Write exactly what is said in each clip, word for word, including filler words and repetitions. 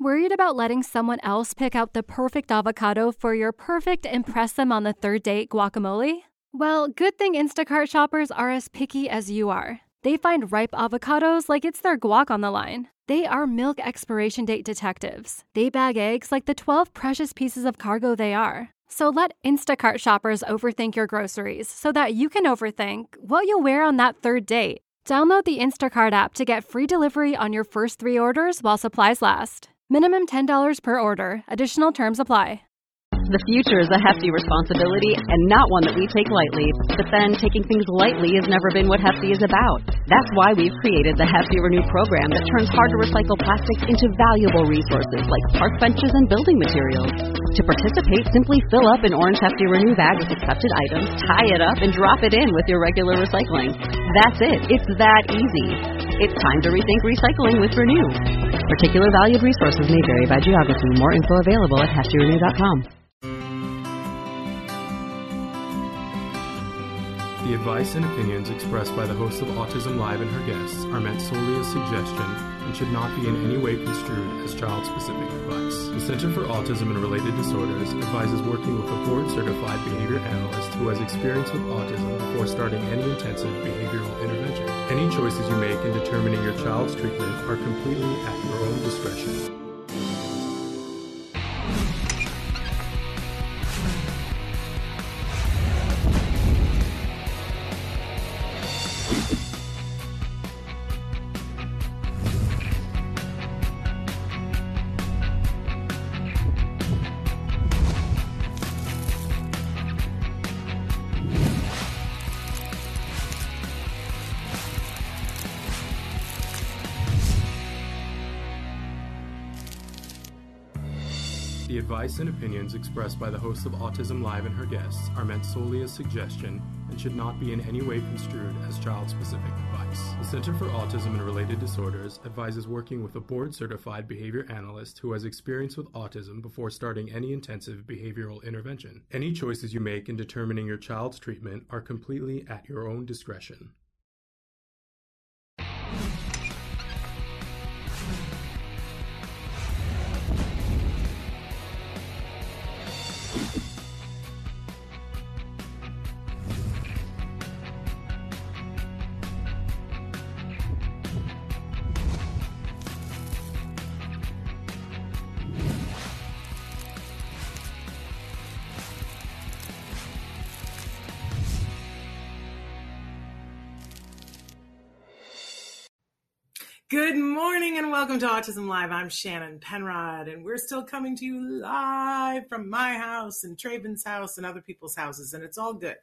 Worried about letting someone else pick out the perfect avocado for your perfect impress them on the third date guacamole? Well, good thing Instacart shoppers are as picky as you are. They find ripe avocados like it's their guac on the line. They are milk expiration date detectives. They bag eggs like the twelve precious pieces of cargo they are. So let Instacart shoppers overthink your groceries so that you can overthink what you'll wear on that third date. Download the Instacart app to get free delivery on your first three orders while supplies last. Minimum ten dollars per order. Additional terms apply. The future is a hefty responsibility and not one that we take lightly. But then, taking things lightly has never been what Hefty is about. That's why we've created the Hefty Renew program that turns hard-to-recycle plastics into valuable resources like park benches and building materials. To participate, simply fill up an orange Hefty Renew bag with accepted items, tie it up, and drop it in with your regular recycling. That's it. It's that easy. It's time to rethink recycling with Renew. Particular valued resources may vary by geography. More info available at hefty renew dot com. The advice and opinions expressed by the host of Autism Live and her guests are meant solely as suggestion and should not be in any way construed as child-specific advice. The Center for Autism and Related Disorders advises working with a board-certified behavior analyst who has experience with autism before starting any intensive behavioral intervention. Any choices you make in determining your child's treatment are completely at your own discretion. The advice and opinions expressed by the host of Autism Live and her guests are meant solely as suggestion and should not be in any way construed as child-specific advice. The Center for Autism and Related Disorders advises working with a board-certified behavior analyst who has experience with autism before starting any intensive behavioral intervention. Any choices you make in determining your child's treatment are completely at your own discretion. Good morning and welcome to Autism Live. I'm Shannon Penrod, and we're still coming to you live from my house and Traven's house and other people's houses, and it's all good.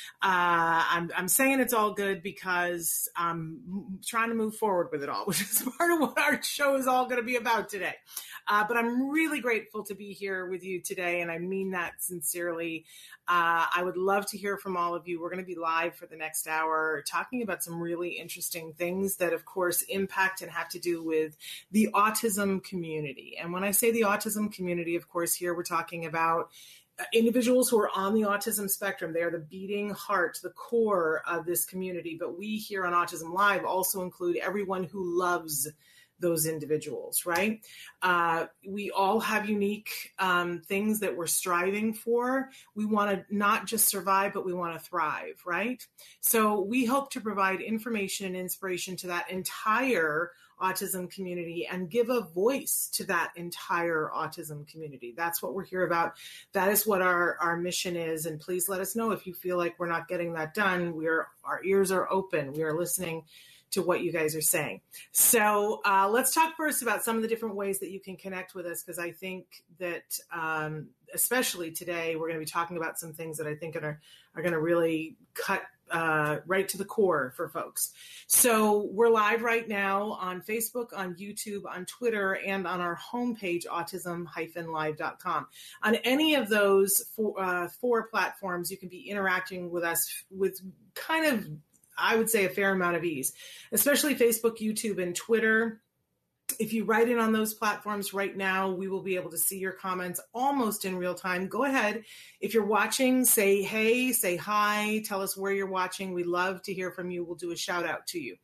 Uh, I'm, I'm saying it's all good because I'm trying to move forward with it all, which is part of what our show is all going to be about today. Uh, but I'm really grateful to be here with you today, and I mean that sincerely. Uh, I would love to hear from all of you. We're going to be live for the next hour talking about some really interesting things that, of course, impact and have to do with the autism community. And when I say the autism community, of course, here we're talking about individuals who are on the autism spectrum. They are the beating heart, the core of this community. But we here on Autism Live also include everyone who loves those individuals, right? Uh, we all have unique um, things that we're striving for. We want to not just survive, but we want to thrive, right? So we hope to provide information and inspiration to that entire autism community and give a voice to that entire autism community. That's what we're here about. That is what our, our mission is. And please let us know if you feel like we're not getting that done. We're, our ears are open. We are listening to what you guys are saying. So uh, let's talk first about some of the different ways that you can connect with us, because I think that um, especially today, we're going to be talking about some things that I think are, are going to really cut uh, right to the core for folks. So we're live right now on Facebook, on YouTube, on Twitter, and on our homepage, autism dash live dot com. On any of those four, uh, four platforms, you can be interacting with us with kind of, I would say, a fair amount of ease, especially Facebook, YouTube, and Twitter. If you write in on those platforms right now, we will be able to see your comments almost in real time. Go ahead. If you're watching, say hey, say hi, tell us where you're watching. We love to hear from you. We'll do a shout out to you.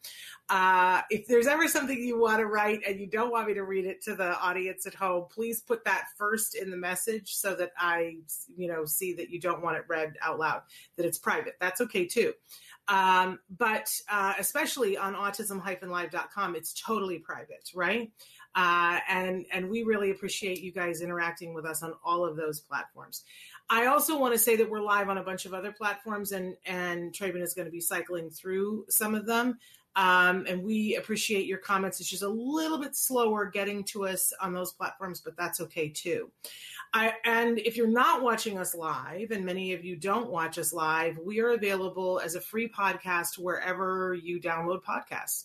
Uh, if there's ever something you want to write and you don't want me to read it to the audience at home, please put that first in the message so that I, you know, see that you don't want it read out loud, that it's private. That's okay too. Um, but uh, especially on autism dash live dot com, it's totally private, right? Uh, and, and we really appreciate you guys interacting with us on all of those platforms. I also want to say that we're live on a bunch of other platforms, and, and Traven is going to be cycling through some of them. Um, and we appreciate your comments. It's just a little bit slower getting to us on those platforms, but that's okay too. I, and if you're not watching us live, and many of you don't watch us live, we are available as a free podcast wherever you download podcasts.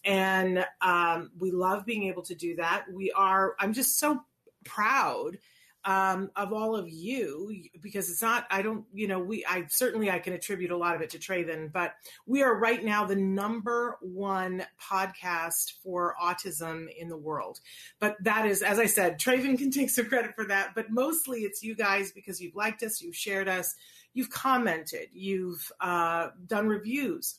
And um, we love being able to do that. We are, I'm just so proud um, of all of you, because it's not, I don't, you know, we, I certainly, I can attribute a lot of it to Traven, but we are right now the number one podcast for autism in the world. But that is, as I said, Traven can take some credit for that, but mostly it's you guys, because you've liked us, you've shared us, you've commented, you've uh, done reviews,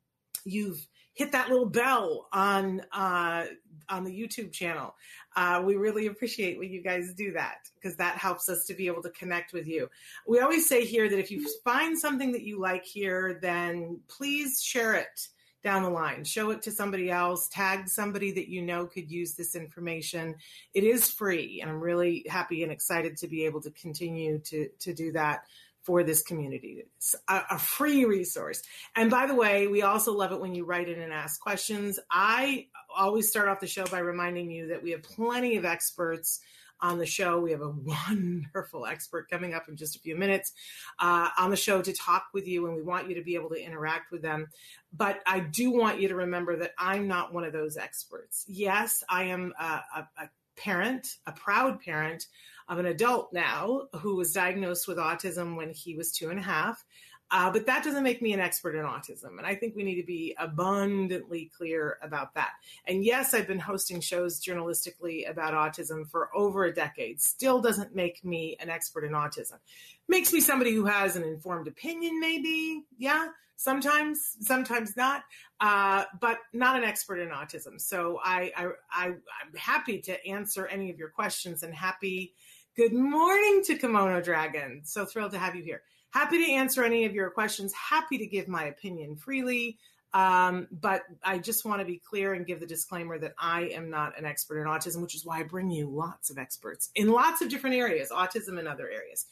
you've hit that little bell on uh, on the YouTube channel. Uh, we really appreciate when you guys do that, because that helps us to be able to connect with you. We always say here that if you find something that you like here, then please share it down the line. Show it to somebody else, tag somebody that you know could use this information. It is free, and I'm really happy and excited to be able to continue to, to do that for this community. It's a, a free resource. And by the way, we also love it when you write in and ask questions. I always start off the show by reminding you that we have plenty of experts on the show. We have a wonderful expert coming up in just a few minutes uh, on the show to talk with you, and we want you to be able to interact with them. But I do want you to remember that I'm not one of those experts. Yes, I am a, a, a parent, a proud parent of an adult now who was diagnosed with autism when he was two and a half. Uh, but that doesn't make me an expert in autism. And I think we need to be abundantly clear about that. And yes, I've been hosting shows journalistically about autism for over a decade. Still doesn't make me an expert in autism. Makes me somebody who has an informed opinion, maybe. Yeah, sometimes, sometimes not, uh, but not an expert in autism. So I, I, I, I'm happy to answer any of your questions, and happy, good morning to Kimono Dragon. So thrilled to have you here. Happy to answer any of your questions. Happy to give my opinion freely. Um, but I just want to be clear and give the disclaimer that I am not an expert in autism, which is why I bring you lots of experts in lots of different areas, autism and other areas.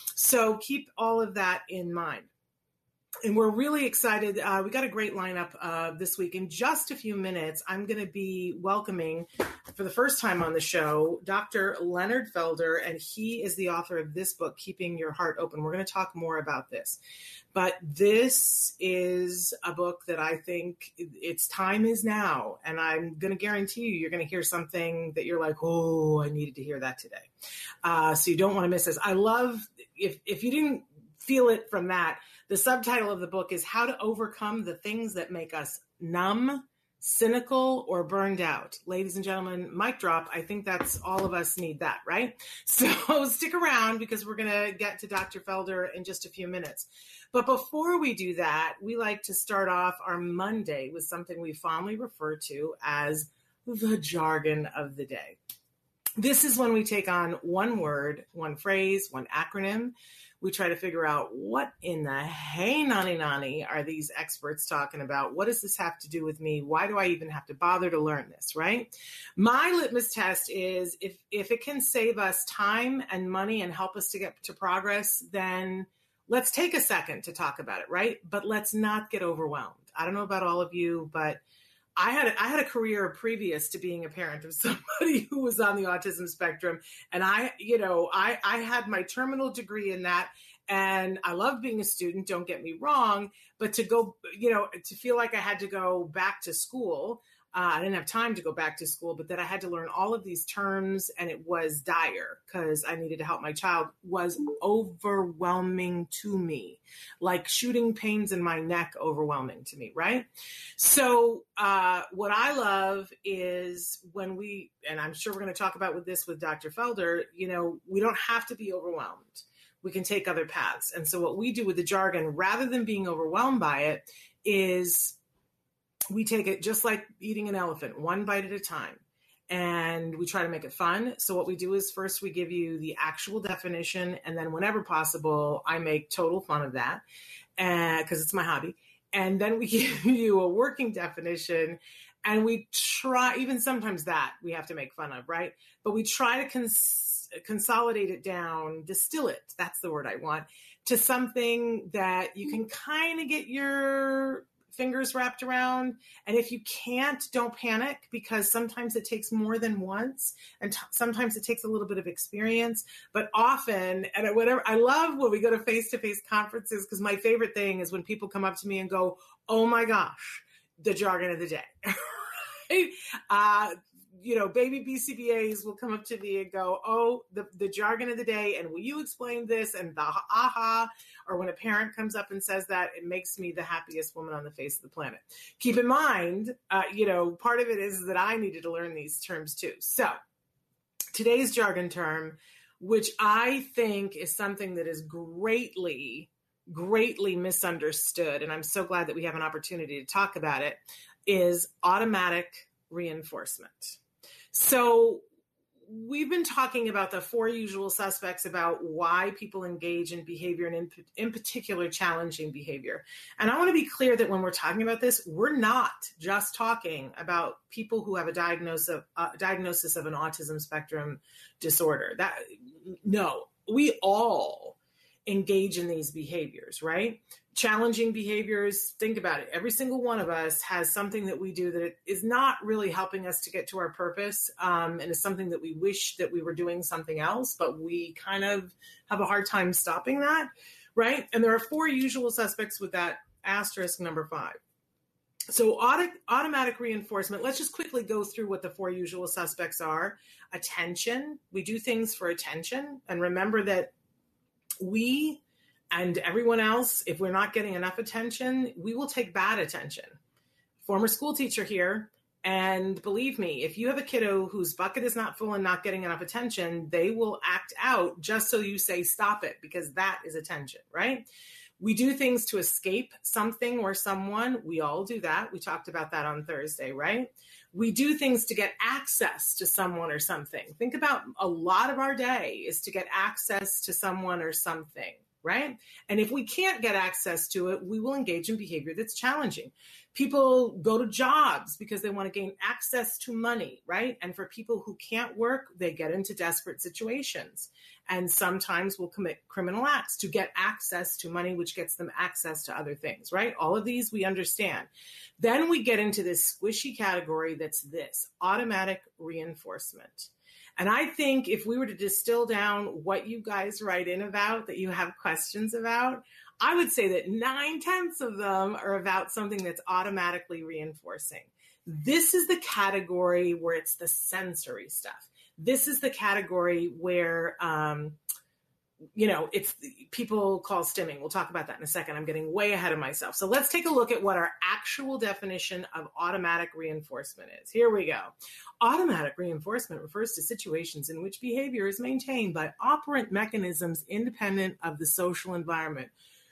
So keep all of that in mind. And we're really excited. Uh, we got a great lineup uh, this week. In just a few minutes, I'm going to be welcoming, for the first time on the show, Doctor Leonard Felder, and he is the author of this book, Keeping Your Heart Open. We're going to talk more about this. But this is a book that I think its time is now. And I'm going to guarantee you, you're going to hear something that you're like, oh, I needed to hear that today. Uh, so you don't want to miss this. I love, if if you didn't feel it from that, the subtitle of the book is How to Overcome the Things That Make Us Numb, Cynical, or Burned Out. Ladies and gentlemen, mic drop. I think that's all of us need that, right? So stick around, because we're going to get to Doctor Felder in just a few minutes. But before we do that, we like to start off our Monday with something we fondly refer to as the jargon of the day. This is when we take on one word, one phrase, one acronym. We try to figure out what in the hey nani nani are these experts talking about? What does this have to do with me? Why do I even have to bother to learn this, right? My litmus test is if, if it can save us time and money and help us to get to progress, then let's take a second to talk about it, right? But let's not get overwhelmed. I don't know about all of you, but I had a, I had a career previous to being a parent of somebody who was on the autism spectrum. And I, you know, I, I had my terminal degree in that. And I love being a student, don't get me wrong, but to go, you know, to feel like I had to go back to school, uh, I didn't have time to go back to school, but that I had to learn all of these terms, and it was dire because I needed to help my child, was overwhelming to me, like shooting pains in my neck, overwhelming to me, right? So uh, what I love is when we, and I'm sure we're going to talk about with this with Doctor Felder, you know, we don't have to be overwhelmed. We can take other paths. And so what we do with the jargon, rather than being overwhelmed by it, is we take it just like eating an elephant, one bite at a time. And we try to make it fun. So what we do is first we give you the actual definition. And then whenever possible, I make total fun of that because uh, it's my hobby. And then we give you a working definition. And we try, even sometimes that we have to make fun of, right? But we try to cons- consolidate it down, distill it. That's the word I want, to something that you can kind of get your fingers wrapped around. And if you can't, don't panic, because sometimes it takes more than once. And t- sometimes it takes a little bit of experience, but often, and whatever, I love when we go to face-to-face conferences, because my favorite thing is when people come up to me and go, oh my gosh, the jargon of the day. Right? Uh, you know, baby B C B As will come up to me and go, oh, the, the jargon of the day. And will you explain this? And the aha, or when a parent comes up and says that, it makes me the happiest woman on the face of the planet. Keep in mind, uh, you know, part of it is that I needed to learn these terms too. So today's jargon term, which I think is something that is greatly, greatly misunderstood, and I'm so glad that we have an opportunity to talk about it, is automatic reinforcement. So we've been talking about the four usual suspects about why people engage in behavior, and in, in particular, challenging behavior. And I want to be clear that when we're talking about this, we're not just talking about people who have a diagnosis of, uh, diagnosis of an autism spectrum disorder. That no, we all engage in these behaviors, right? Challenging behaviors, think about it. Every single one of us has something that we do that is not really helping us to get to our purpose, um, and is something that we wish that we were doing something else, but we kind of have a hard time stopping that, right? And there are four usual suspects with that asterisk number five. So auto- automatic reinforcement, let's just quickly go through what the four usual suspects are. Attention, we do things for attention. And remember that we and everyone else, if we're not getting enough attention, we will take bad attention. Former school teacher here, and believe me, if you have a kiddo whose bucket is not full and not getting enough attention, they will act out just so you say stop it, because that is attention, right? We do things to escape something or someone. We all do that. We talked about that on Thursday, right? We do things to get access to someone or something. Think about a lot of our day is to get access to someone or something, right? And if we can't get access to it, we will engage in behavior that's challenging. People go to jobs because they want to gain access to money, right? And for people who can't work, they get into desperate situations and sometimes will commit criminal acts to get access to money, which gets them access to other things, right? All of these we understand. Then we get into this squishy category that's this, automatic reinforcement. And I think if we were to distill down what you guys write in about, that you have questions about, I would say that nine tenths of them are about something that's automatically reinforcing. This is the category where it's the sensory stuff. This is the category where, um, you know, it's people call stimming. We'll talk about that in a second. I'm getting way ahead of myself. So let's take a look at what our actual definition of automatic reinforcement is. Here we go. Automatic reinforcement refers to situations in which behavior is maintained by operant mechanisms independent of the social environment.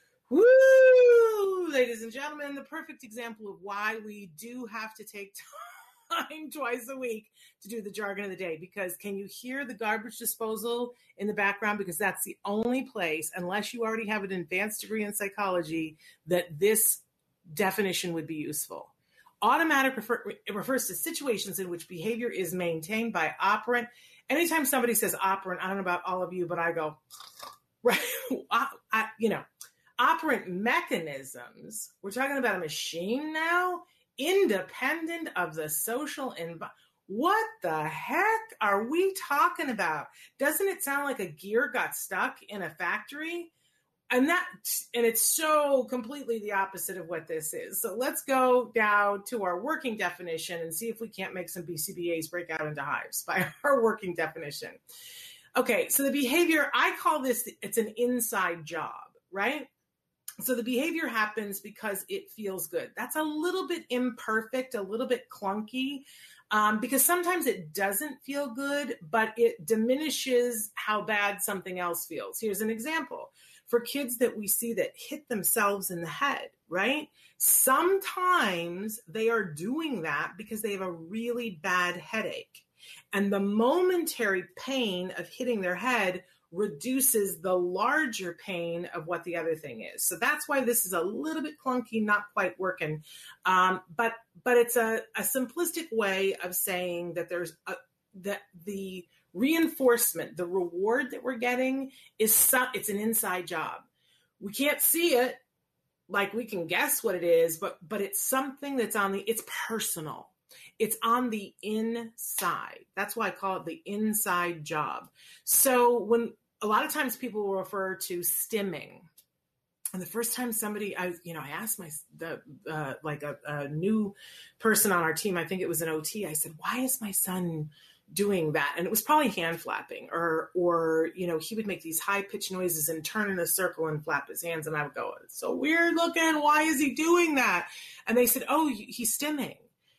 Woo! Ladies and gentlemen, the perfect example of why we do have to take time twice a week to do the jargon of the day, because can you hear the garbage disposal in the background? Because that's the only place, unless you already have an advanced degree in psychology, that this definition would be useful. Automatic refer, it refers to situations in which behavior is maintained by operant. Anytime somebody says operant, I don't know about all of you, but I go, right, I, I, you know, operant mechanisms, we're talking about a machine now, independent of the social environment. What the heck are we talking about? Doesn't it sound like a gear got stuck in a factory? And that, and it's so completely the opposite of what this is. So let's go down to our working definition and see if we can't make some B C B As break out into hives by our working definition. Okay, so the behavior, I call this, it's an inside job, right? So the behavior happens because it feels good. That's a little bit imperfect, a little bit clunky, um, because sometimes it doesn't feel good, but it diminishes how bad something else feels. Here's an example. for kids that we see that hit themselves in the head, right? Sometimes they are doing that because they have a really bad headache. And the momentary pain of hitting their head reduces the larger pain of what the other thing is. So that's why this is a little bit clunky, not quite working. Um, but but it's a, a simplistic way of saying that there's a, that the reinforcement, the reward that we're getting is some, it's an inside job. We can't see it, like we can guess what it is, but but it's something that's on the, it's personal. It's on the inside. That's why I call it the inside job. So when a lot of times people will refer to stimming, and the first time somebody, I, you know, I asked my, the, uh, like a, a new person on our team, I think it was an O T, I said, why is my son doing that? And it was probably hand flapping, or, or, you know, he would make these high pitched noises and turn in a circle and flap his hands. And I would go, it's so weird looking. Why is he doing that? And they said, oh, he's stimming.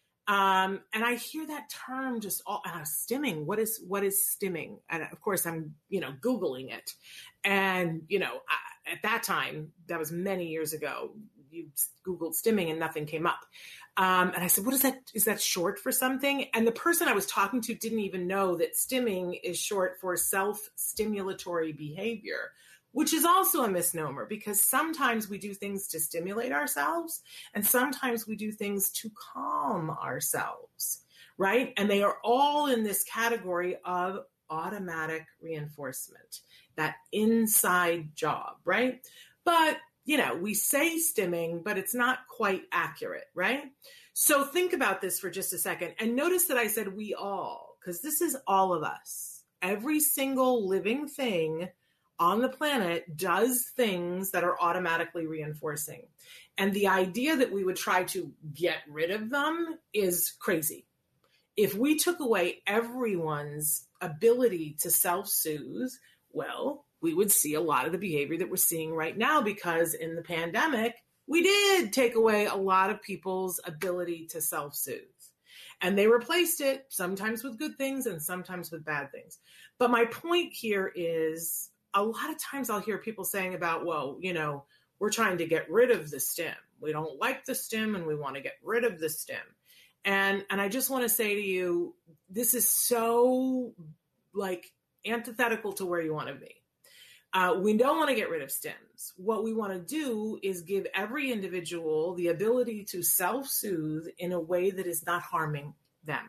Um, and I hear that term just all uh, stimming. What is, what is stimming? And of course I'm, you know, Googling it. And, you know, I, at that time, that was many years ago, you Googled stimming and nothing came up. Um, and I said, what is that? Is that short for something? And the person I was talking to didn't even know that stimming is short for self-stimulatory behavior, which is also a misnomer, because sometimes we do things to stimulate ourselves and sometimes we do things to calm ourselves, right? And they are all in this category of automatic reinforcement, that inside job, right? But, you know, we say stimming, but it's not quite accurate, right? So think about this for just a second and notice that I said we all, because this is all of us. Every single living thing on the planet does things that are automatically reinforcing. And the idea that we would try to get rid of them is crazy. If we took away everyone's ability to self-soothe, well, we would see a lot of the behavior that we're seeing right now, because in the pandemic, we did take away a lot of people's ability to self-soothe. And they replaced it sometimes with good things and sometimes with bad things. But my point here is, a lot of times I'll hear people saying about, well, you know, we're trying to get rid of the stim. We don't like the stim and we want to get rid of the stim. And, and I just want to say to you, this is so like antithetical to where you want to be. Uh, we don't want to get rid of stims. What we want to do is give every individual the ability to self-soothe in a way that is not harming them.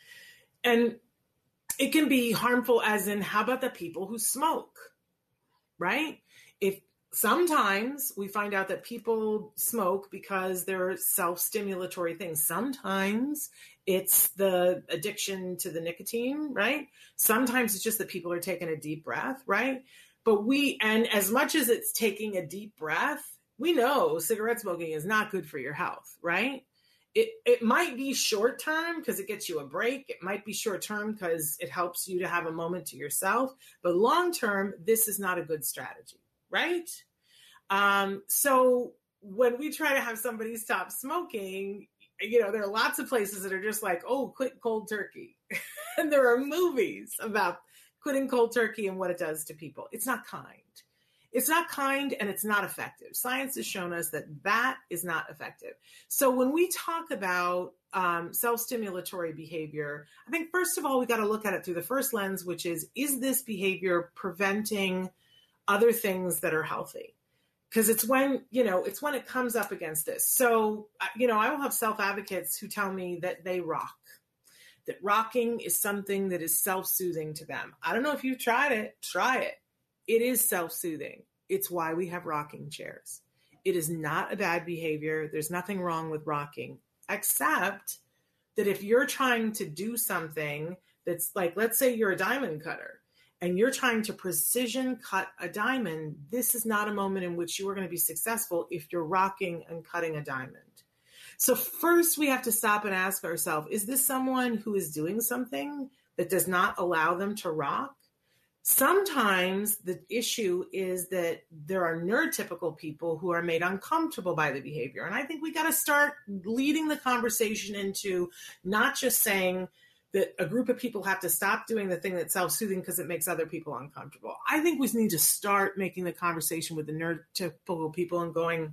And it can be harmful as in, how about the people who smoke? Right? If sometimes we find out that people smoke because they're self-stimulatory things. Sometimes it's the addiction to the nicotine, right? Sometimes it's just that people are taking a deep breath, right? But we, and as much as it's taking a deep breath, we know cigarette smoking is not good for your health, right? It it might be short term because it gets you a break. It might be short term because it helps you to have a moment to yourself. But long term, this is not a good strategy, right? Um, so when we try to have somebody stop smoking, you know, there are lots of places that are just like, oh, quit cold turkey. And there are movies about quitting cold turkey and what it does to people. It's not kind. It's not kind and it's not effective. Science has shown us that that is not effective. So when we talk about um, self-stimulatory behavior, I think first of all, we got to look at it through the first lens, which is, is this behavior preventing other things that are healthy? Because it's when, you know, it's when it comes up against this. So, you know, I will have self-advocates who tell me that they rock, that rocking is something that is self-soothing to them. I don't know if you've tried it, try it. It is self-soothing. It's why we have rocking chairs. It is not a bad behavior. There's nothing wrong with rocking, except that if you're trying to do something that's like, let's say you're a diamond cutter and you're trying to precision cut a diamond, this is not a moment in which you are going to be successful if you're rocking and cutting a diamond. So first we have to stop and ask ourselves, is this someone who is doing something that does not allow them to rock? Sometimes the issue is that there are neurotypical people who are made uncomfortable by the behavior. And I think we got to start leading the conversation into not just saying, that a group of people have to stop doing the thing that's self-soothing because it makes other people uncomfortable. I think we need to start making the conversation with the neurotypical people and going,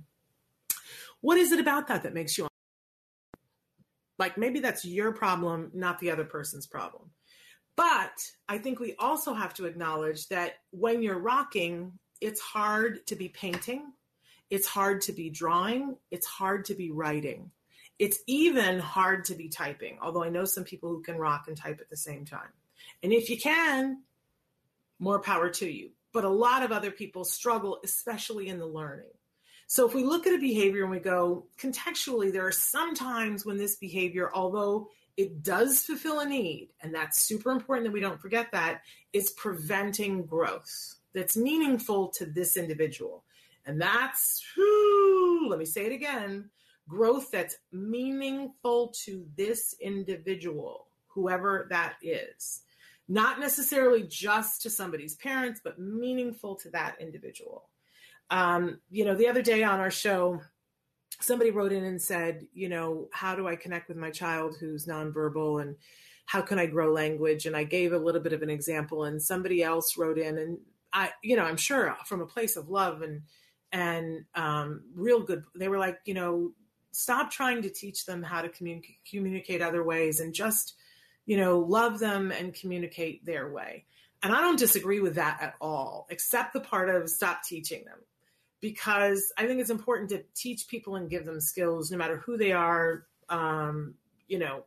what is it about that that makes you uncomfortable? Like, maybe that's your problem, not the other person's problem. But I think we also have to acknowledge that when you're rocking, it's hard to be painting. It's hard to be drawing. It's hard to be writing. It's even hard to be typing, although I know some people who can rock and type at the same time. And if you can, more power to you. But a lot of other people struggle, especially in the learning. So if we look at a behavior and we go, contextually, there are some times when this behavior, although it does fulfill a need, and that's super important that we don't forget that, it's preventing growth that's meaningful to this individual. And that's, whew, let me say it again, growth that's meaningful to this individual, whoever that is. Not necessarily just to somebody's parents, but meaningful to that individual. Um, you know, the other day on our show, somebody wrote in and said, you know, how do I connect with my child who's nonverbal, and how can I grow language? And I gave a little bit of an example, and somebody else wrote in, and I, you know, I'm sure from a place of love and, and um, real good, they were like, you know, stop trying to teach them how to commun- communicate other ways, and just, you know, love them and communicate their way. And I don't disagree with that at all, except the part of stop teaching them. Because I think it's important to teach people and give them skills, no matter who they are, um, you know,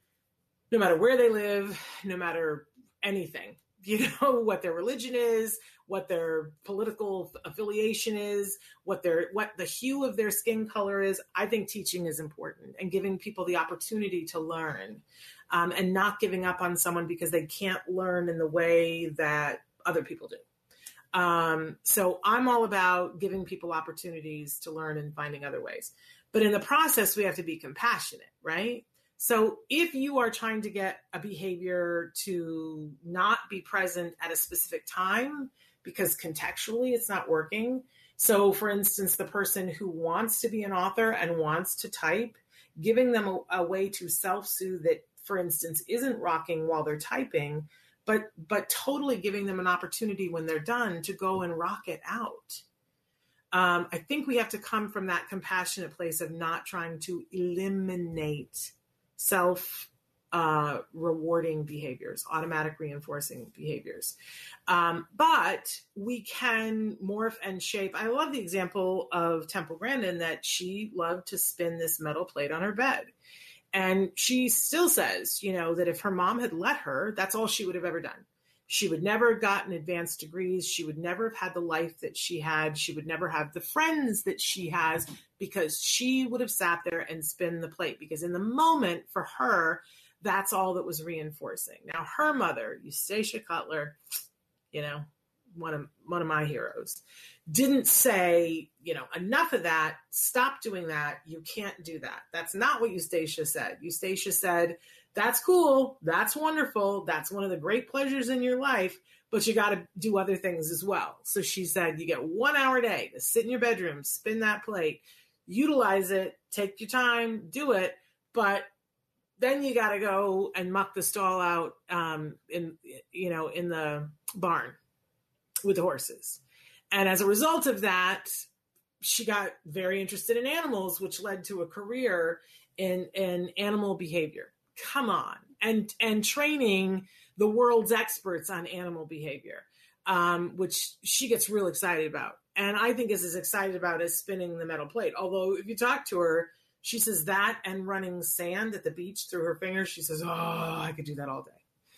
no matter where they live, no matter anything, you know, what their religion is, what their political affiliation is, what their what the hue of their skin color is. I think teaching is important, and giving people the opportunity to learn, um, and not giving up on someone because they can't learn in the way that other people do. Um, so I'm all about giving people opportunities to learn and finding other ways. But in the process, we have to be compassionate, right? So if you are trying to get a behavior to not be present at a specific time because contextually it's not working. So for instance, the person who wants to be an author and wants to type, giving them a, a way to self-soothe that, for instance, isn't rocking while they're typing, but but totally giving them an opportunity when they're done to go and rock it out. Um, I think we have to come from that compassionate place of not trying to eliminate self uh, rewarding behaviors, automatic reinforcing behaviors. Um, but we can morph and shape. I love the example of Temple Grandin, that she loved to spin this metal plate on her bed. And she still says, you know, that if her mom had let her, that's all she would have ever done. She would never have gotten advanced degrees. She would never have had the life that she had. She would never have the friends that she has, because she would have sat there and spun the plate. Because in the moment, for her, that's all that was reinforcing. Now, her mother, Eustacia Cutler, you know, one of one of my heroes, didn't say, you know, enough of that, stop doing that, you can't do that. That's not what Eustacia said. Eustacia said, that's cool, that's wonderful, that's one of the great pleasures in your life, but you got to do other things as well. So she said, you get one hour a day to sit in your bedroom, spin that plate, utilize it, take your time, do it, but then you got to go and muck the stall out um, in, you know, in the barn with the horses. And as a result of that, she got very interested in animals, which led to a career in, in animal behavior. Come on. And, and training the world's experts on animal behavior, um, which she gets real excited about. And I think is as excited about as spinning the metal plate. Although if you talk to her, she says that and running sand at the beach through her fingers, she says, oh, I could do that all day.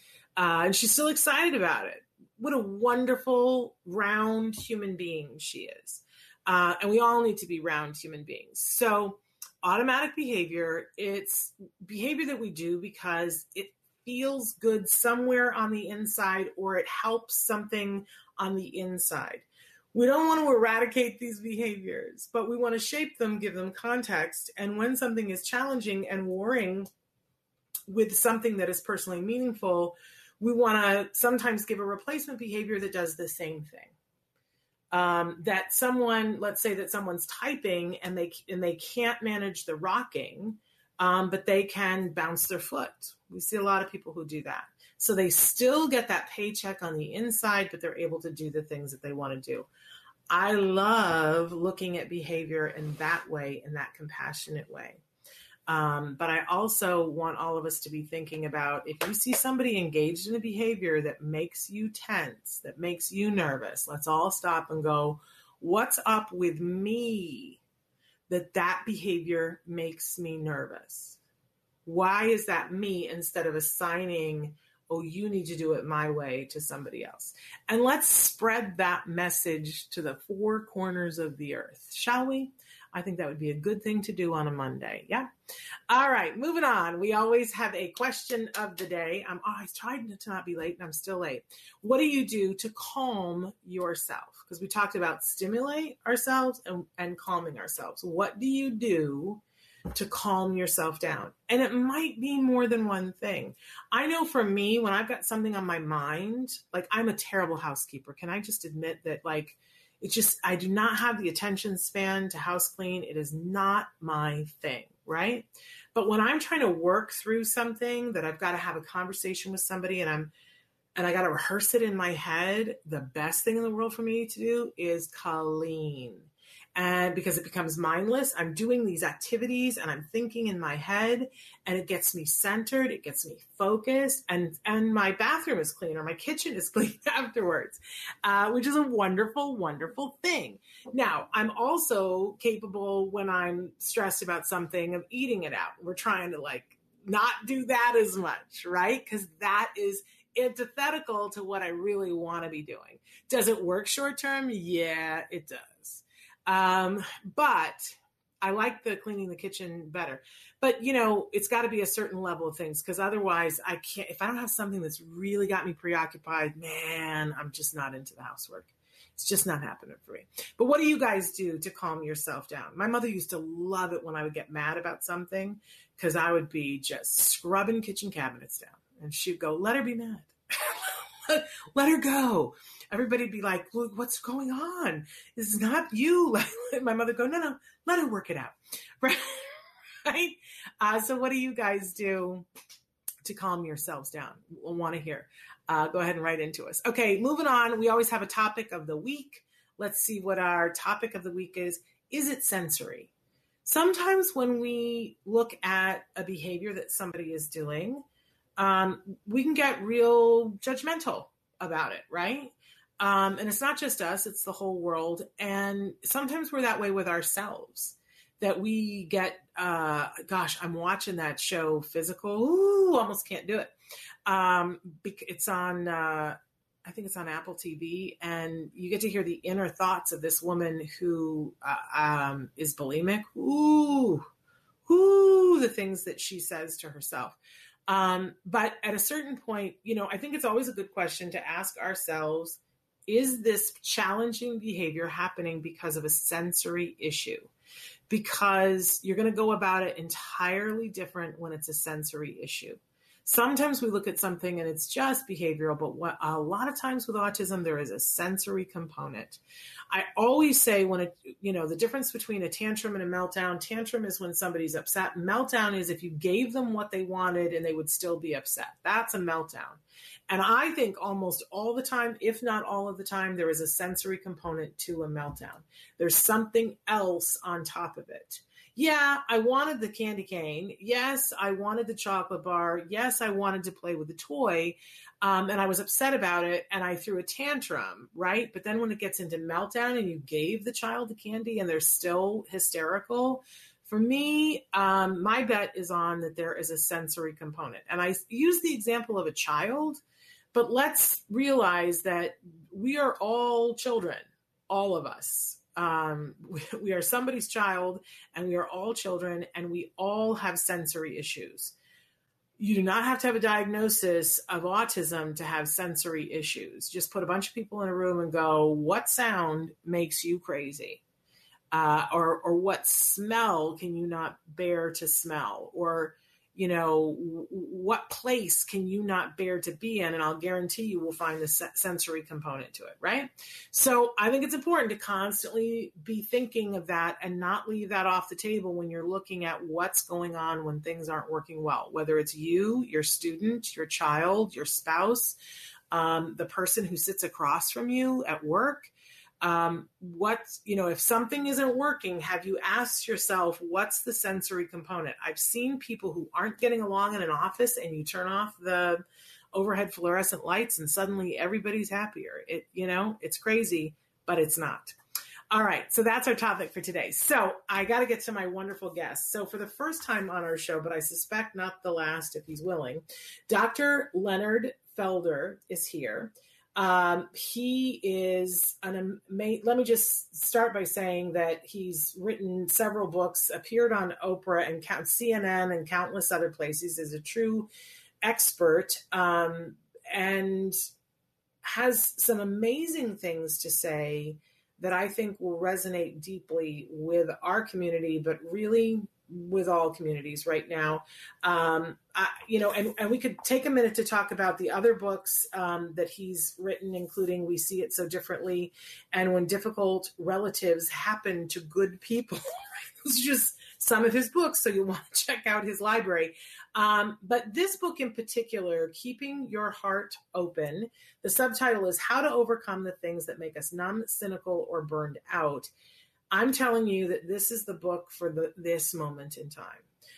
Uh, and she's still excited about it. What a wonderful, round human being she is. Uh, and we all need to be round human beings. So automatic behavior, it's behavior that we do because it feels good somewhere on the inside, or it helps something on the inside. We don't want to eradicate these behaviors, but we want to shape them, give them context. And when something is challenging and warring with something that is personally meaningful, we want to sometimes give a replacement behavior that does the same thing. Um, that someone, let's say that someone's typing and they and they can't manage the rocking, um, but they can bounce their foot We see a lot of people who do that. So they still get that paycheck on the inside, but they're able to do the things that they want to do. I love looking at behavior in that way, in that compassionate way. Um, but I also want all of us to be thinking about, if you see somebody engaged in a behavior that makes you tense, that makes you nervous, let's all stop and go, what's up with me that that behavior makes me nervous? Why is that me, instead of assigning, oh, you need to do it my way, to somebody else? And let's spread that message to the four corners of the earth, shall we? I think that would be a good thing to do on a Monday. Yeah. All right, moving on. We always have a question of the day. I'm always trying to not be late, and I'm still late. What do you do to calm yourself? Because we talked about stimulate ourselves and, and calming ourselves. What do you do to calm yourself down? And it might be more than one thing. I know for me, when I've got something on my mind, like, I'm a terrible housekeeper. Can I just admit that, like, it's just, I do not have the attention span to house clean. It is not my thing, right? But when I'm trying to work through something that I've got to have a conversation with somebody, and I'm, and I got to rehearse it in my head, the best thing in the world for me to do is clean. And because it becomes mindless, I'm doing these activities and I'm thinking in my head, and it gets me centered, it gets me focused, and, and my bathroom is clean, or my kitchen is clean afterwards, uh, which is a wonderful, wonderful thing. Now, I'm also capable, when I'm stressed about something, of eating it out. We're trying to, like, not do that as much, right? Because that is antithetical to what I really want to be doing. Does it work short term? Yeah, it does. Um, but I like the cleaning the kitchen better. But, you know, it's got to be a certain level of things, because otherwise I can't, if I don't have something that's really got me preoccupied, man, I'm just not into the housework. It's just not happening for me. But what do you guys do to calm yourself down? My mother used to love it when I would get mad about something, because I would be just scrubbing kitchen cabinets down, and she'd go, let her be mad. let, let her go. Everybody'd be like, look, what's going on? This is not you. My mother would go, no, no, let her work it out. Right? right? Uh, so what do you guys do to calm yourselves down? We'll want to hear. Uh, go ahead and write into us. Okay, moving on. We always have a topic of the week. Let's see what our topic of the week is. Is it sensory? Sometimes when we look at a behavior that somebody is doing, um, we can get real judgmental about it, right? Um, and it's not just us, it's the whole world. And sometimes we're that way with ourselves, that we get, uh, gosh, I'm watching that show Physical. Ooh, almost can't do it. Um, it's on, uh, I think it's on Apple T V, and you get to hear the inner thoughts of this woman who uh, um, is bulimic. Ooh, ooh, the things that she says to herself. Um, but at a certain point, you know, I think it's always a good question to ask ourselves, is this challenging behavior happening because of a sensory issue? Because you're going to go about it entirely different when it's a sensory issue. Sometimes we look at something and it's just behavioral, but what, a lot of times with autism, there is a sensory component. I always say when it, you know, the difference between a tantrum and a meltdown, tantrum is when somebody's upset. Meltdown is if you gave them what they wanted and they would still be upset. That's a meltdown. And I think almost all the time, if not all of the time, there is a sensory component to a meltdown. There's something else on top of it. Yeah, I wanted the candy cane. Yes, I wanted the chocolate bar. Yes, I wanted to play with the toy. Um, and I was upset about it and I threw a tantrum, right? But then when it gets into meltdown and you gave the child the candy and they're still hysterical, for me, um, my bet is on that there is a sensory component. And I use the example of a child, but let's realize that we are all children, all of us. Um, we, we are somebody's child and we are all children and we all have sensory issues. You do not have to have a diagnosis of autism to have sensory issues. Just put a bunch of people in a room and go, what sound makes you crazy? Uh, or, or what smell can you not bear to smell? Or, you know, w- what place can you not bear to be in? And I'll guarantee you will find the se- sensory component to it, right? So I think it's important to constantly be thinking of that and not leave that off the table when you're looking at what's going on when things aren't working well, whether it's you, your student, your child, your spouse, um, the person who sits across from you at work. Um, what's, you know, if something isn't working, have you asked yourself, what's the sensory component? I've seen people who aren't getting along in an office and you turn off the overhead fluorescent lights and suddenly everybody's happier. It, you know, it's crazy, but it's not. All right. So that's our topic for today. So I got to get to my wonderful guest. So for the first time on our show, but I suspect not the last if he's willing, Doctor Leonard Felder is here. Um, he is an amazing, let me just start by saying that he's written several books, appeared on Oprah and count, C N N and countless other places, is a true expert, um, and has some amazing things to say that I think will resonate deeply with our community, but really with all communities right now. Um, I, you know, and, and we could take a minute to talk about the other books um, that he's written, including We See It So Differently and When Difficult Relatives Happen to Good People. Those are just some of his books, so you'll want to check out his library. Um, but this book in particular, Keeping Your Heart Open, the subtitle is How to Overcome the Things That Make Us Numb, Cynical, or Burned Out. I'm telling you that this is the book for the, this moment in time.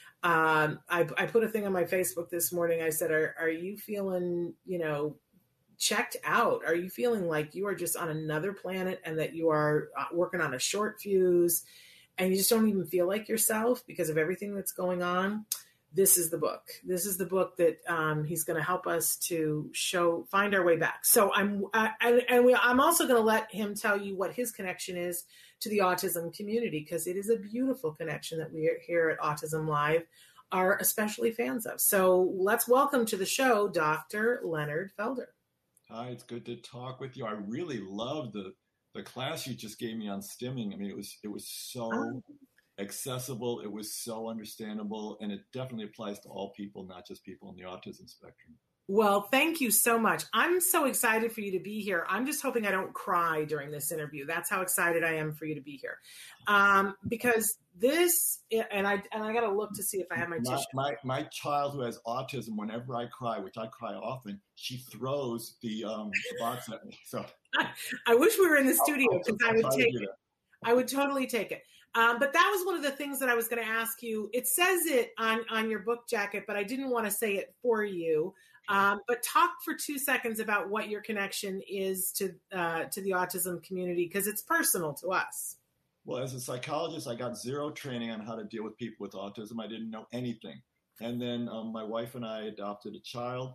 Um, I, I put a thing on my Facebook this morning. I said, are, are you feeling, you know, checked out? Are you feeling like you are just on another planet and that you are working on a short fuse and you just don't even feel like yourself because of everything that's going on? This is the book. This is the book that um, he's going to help us to show, find our way back. So I'm, uh, and, and we, I'm also going to let him tell you what his connection is to the autism community, because it is a beautiful connection that we here at Autism Live are especially fans of. So let's welcome to the show, Doctor Leonard Felder. Hi, it's good to talk with you. I really love the the class you just gave me on stimming. I mean, it was it was so oh. accessible. It was so understandable, and it definitely applies to all people, not just people on the autism spectrum. Well, thank you so much. I'm so excited for you to be here. I'm just hoping I don't cry during this interview. That's how excited I am for you to be here. Um, because this, and I and I got to look to see if I have my, my tissue. My my child who has autism, whenever I cry, which I cry often, she throws the, um, the box at me. So I, I wish we were in the studio because I would take it. That. I would totally take it. Um, but that was one of the things that I was going to ask you. It says it on, on your book jacket, but I didn't want to say it for you. Um, but talk for two seconds about what your connection is to uh, to the autism community, because it's personal to us. Well, as a psychologist, I got zero training on how to deal with people with autism. I didn't know anything. And then um, my wife and I adopted a child.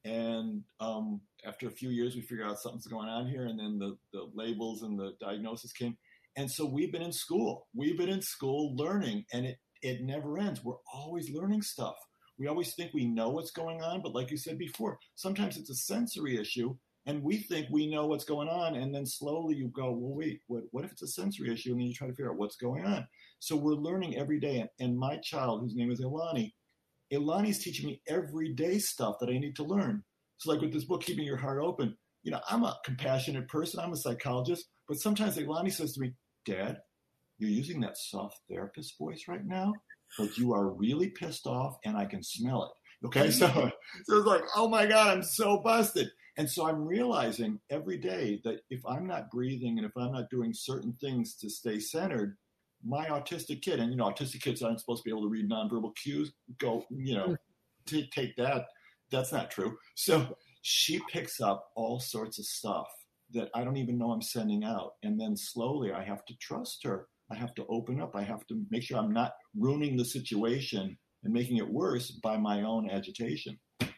And um, after a few years, we figured out something's going on here. And then the, the labels and the diagnosis came. And so we've been in school. We've been in school learning, and it, it never ends. We're always learning stuff. We always think we know what's going on, but like you said before, sometimes it's a sensory issue, and we think we know what's going on, and then slowly you go, well, wait, what, what if it's a sensory issue? And then you try to figure out what's going on. So we're learning every day, and, and my child, whose name is Ilani, Ilani's teaching me everyday stuff that I need to learn. So like with this book, Keeping Your Heart Open, you know, I'm a compassionate person, I'm a psychologist, but sometimes Ilani says to me, Dad, you're using that soft therapist voice right now? Like you are really pissed off and I can smell it. Okay. So, so it's like, oh my God, I'm so busted. And so I'm realizing every day that if I'm not breathing and if I'm not doing certain things to stay centered, my autistic kid, and you know, autistic kids aren't supposed to be able to read nonverbal cues, go, you know, to take that. That's not true. So she picks up all sorts of stuff that I don't even know I'm sending out. And then slowly I have to trust her. I have to open up. I have to make sure I'm not ruining the situation and making it worse by my own agitation.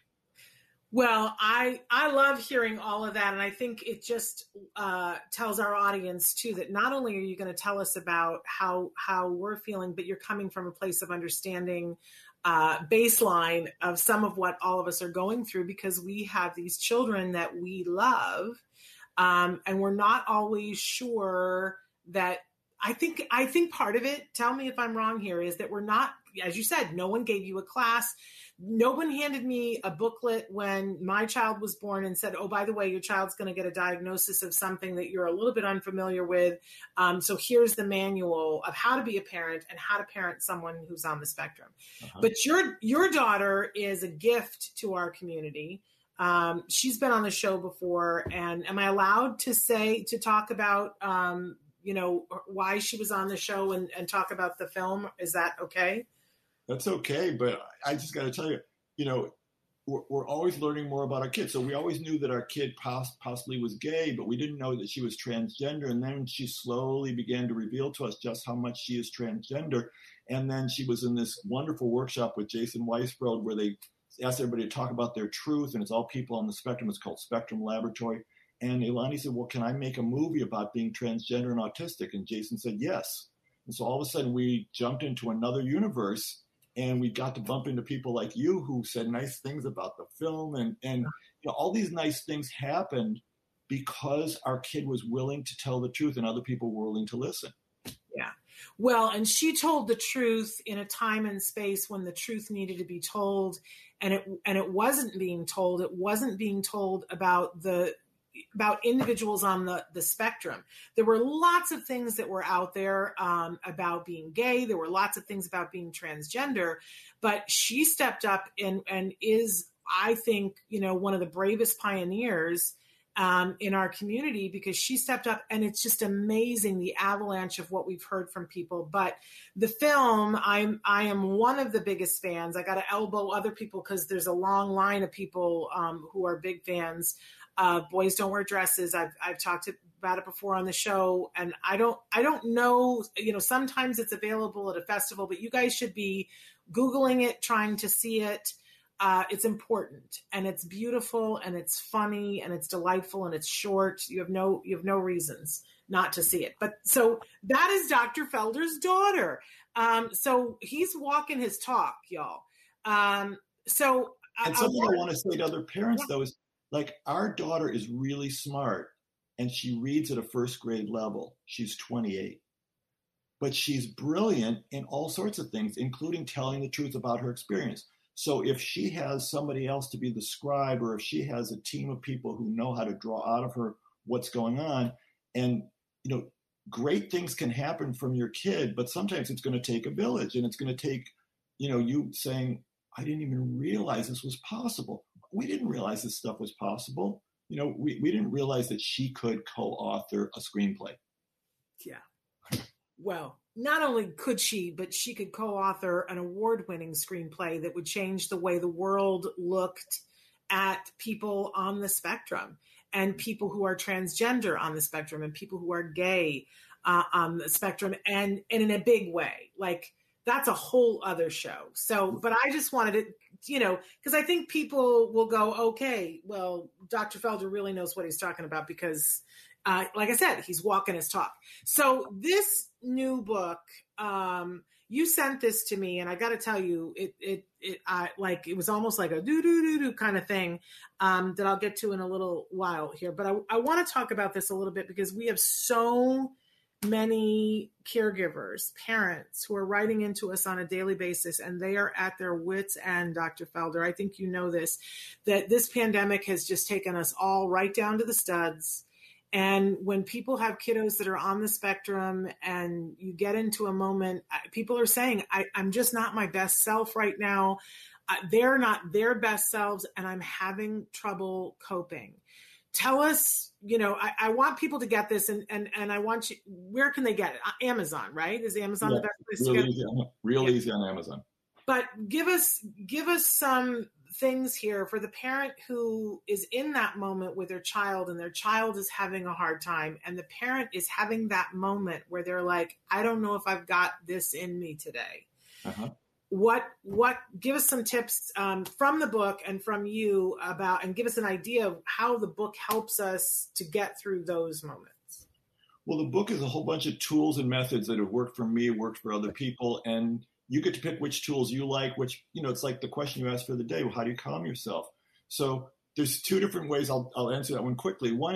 Well, I I love hearing all of that. And I think it just uh, tells our audience, too, that not only are you going to tell us about how, how we're feeling, but you're coming from a place of understanding uh, baseline of some of what all of us are going through, because we have these children that we love. Um, and we're not always sure that I think I think part of it, tell me if I'm wrong here, is that we're not, as you said, no one gave you a class. No one handed me a booklet when my child was born and said, oh, by the way, your child's going to get a diagnosis of something that you're a little bit unfamiliar with. Um, so here's the manual of how to be a parent and how to parent someone who's on the spectrum. Uh-huh. But your your daughter is a gift to our community. Um, she's been on the show before. And am I allowed to say, to talk about, um, you know, why she was on the show and, and talk about the film? Is that okay? That's okay, but I just got to tell you, you know, we're, we're always learning more about our kids. So we always knew that our kid poss- possibly was gay, but we didn't know that she was transgender. And then she slowly began to reveal to us just how much she is transgender. And then she was in this wonderful workshop with Jason Weisbrod where they asked everybody to talk about their truth, and it's all people on the spectrum. It's called Spectrum Laboratory. And Ilani said, well, can I make a movie about being transgender and autistic? And Jason said, yes. And so all of a sudden we jumped into another universe. And we got to bump into people like you who said nice things about the film. And, and you know, all these nice things happened because our kid was willing to tell the truth and other people were willing to listen. Yeah. Well, and she told the truth in a time and space when the truth needed to be told. And it and it wasn't being told. It wasn't being told about the about individuals on the, the spectrum. There were lots of things that were out there um, about being gay. There were lots of things about being transgender, but she stepped up and, and is, I think, you know, one of the bravest pioneers um, in our community because she stepped up, and it's just amazing the avalanche of what we've heard from people. But the film, I'm, I am one of the biggest fans. I got to elbow other people because there's a long line of people um, who are big fans. Uh, Boys Don't Wear Dresses. I've I've talked about it before on the show, and I don't I don't know. You know, sometimes it's available at a festival, but you guys should be Googling it, trying to see it. Uh, it's important, and it's beautiful, and it's funny, and it's delightful, and it's short. You have no you have no reasons not to see it. But so that is Doctor Felder's daughter. Um, so he's walking his talk, y'all. Um, so and I, something I, I want to say to other parents yeah. though is, like, our daughter is really smart and she reads at a first grade level. She's twenty-eight, but she's brilliant in all sorts of things, including telling the truth about her experience. So if she has somebody else to be the scribe, or if she has a team of people who know how to draw out of her what's going on, and, you know, great things can happen from your kid, but sometimes it's going to take a village, and it's going to take, you know, you saying, I didn't even realize this was possible. We didn't realize this stuff was possible. You know, we, we didn't realize that she could co-author a screenplay. Yeah. Well, not only could she, but she could co-author an award-winning screenplay that would change the way the world looked at people on the spectrum, and people who are transgender on the spectrum, and people who are gay uh, on the spectrum, and, and in a big way. Like, that's a whole other show. So, but I just wanted to, you know, because I think people will go, okay, well, Doctor Felder really knows what he's talking about because, uh, like I said, he's walking his talk. So this new book, um, you sent this to me, and I got to tell you, it, it, it, I like, it was almost like a do do do do kind of thing um, that I'll get to in a little while here. But I, I want to talk about this a little bit because we have so many caregivers, parents who are writing into us on a daily basis, and they are at their wits' end, Doctor Felder. I think you know this, that this pandemic has just taken us all right down to the studs. And when people have kiddos that are on the spectrum and you get into a moment, people are saying, I, I'm just not my best self right now. Uh, they're not their best selves, and I'm having trouble coping. Tell us, you know, I, I want people to get this, and, and, and I want you, where can they get it? Amazon, right? Is Amazon yeah, the best place real to get easy on, real yeah. easy on Amazon. But give us, give us some things here for the parent who is in that moment with their child, and their child is having a hard time, and the parent is having that moment where they're like, I don't know if I've got this in me today. Uh-huh. What, what, give us some tips um, from the book and from you about, and give us an idea of how the book helps us to get through those moments. Well, the book is a whole bunch of tools and methods that have worked for me, worked for other people. And you get to pick which tools you like, which, you know, it's like the question you asked for the day. Well, how do you calm yourself? So there's two different ways. I'll, I'll answer that one quickly. One is,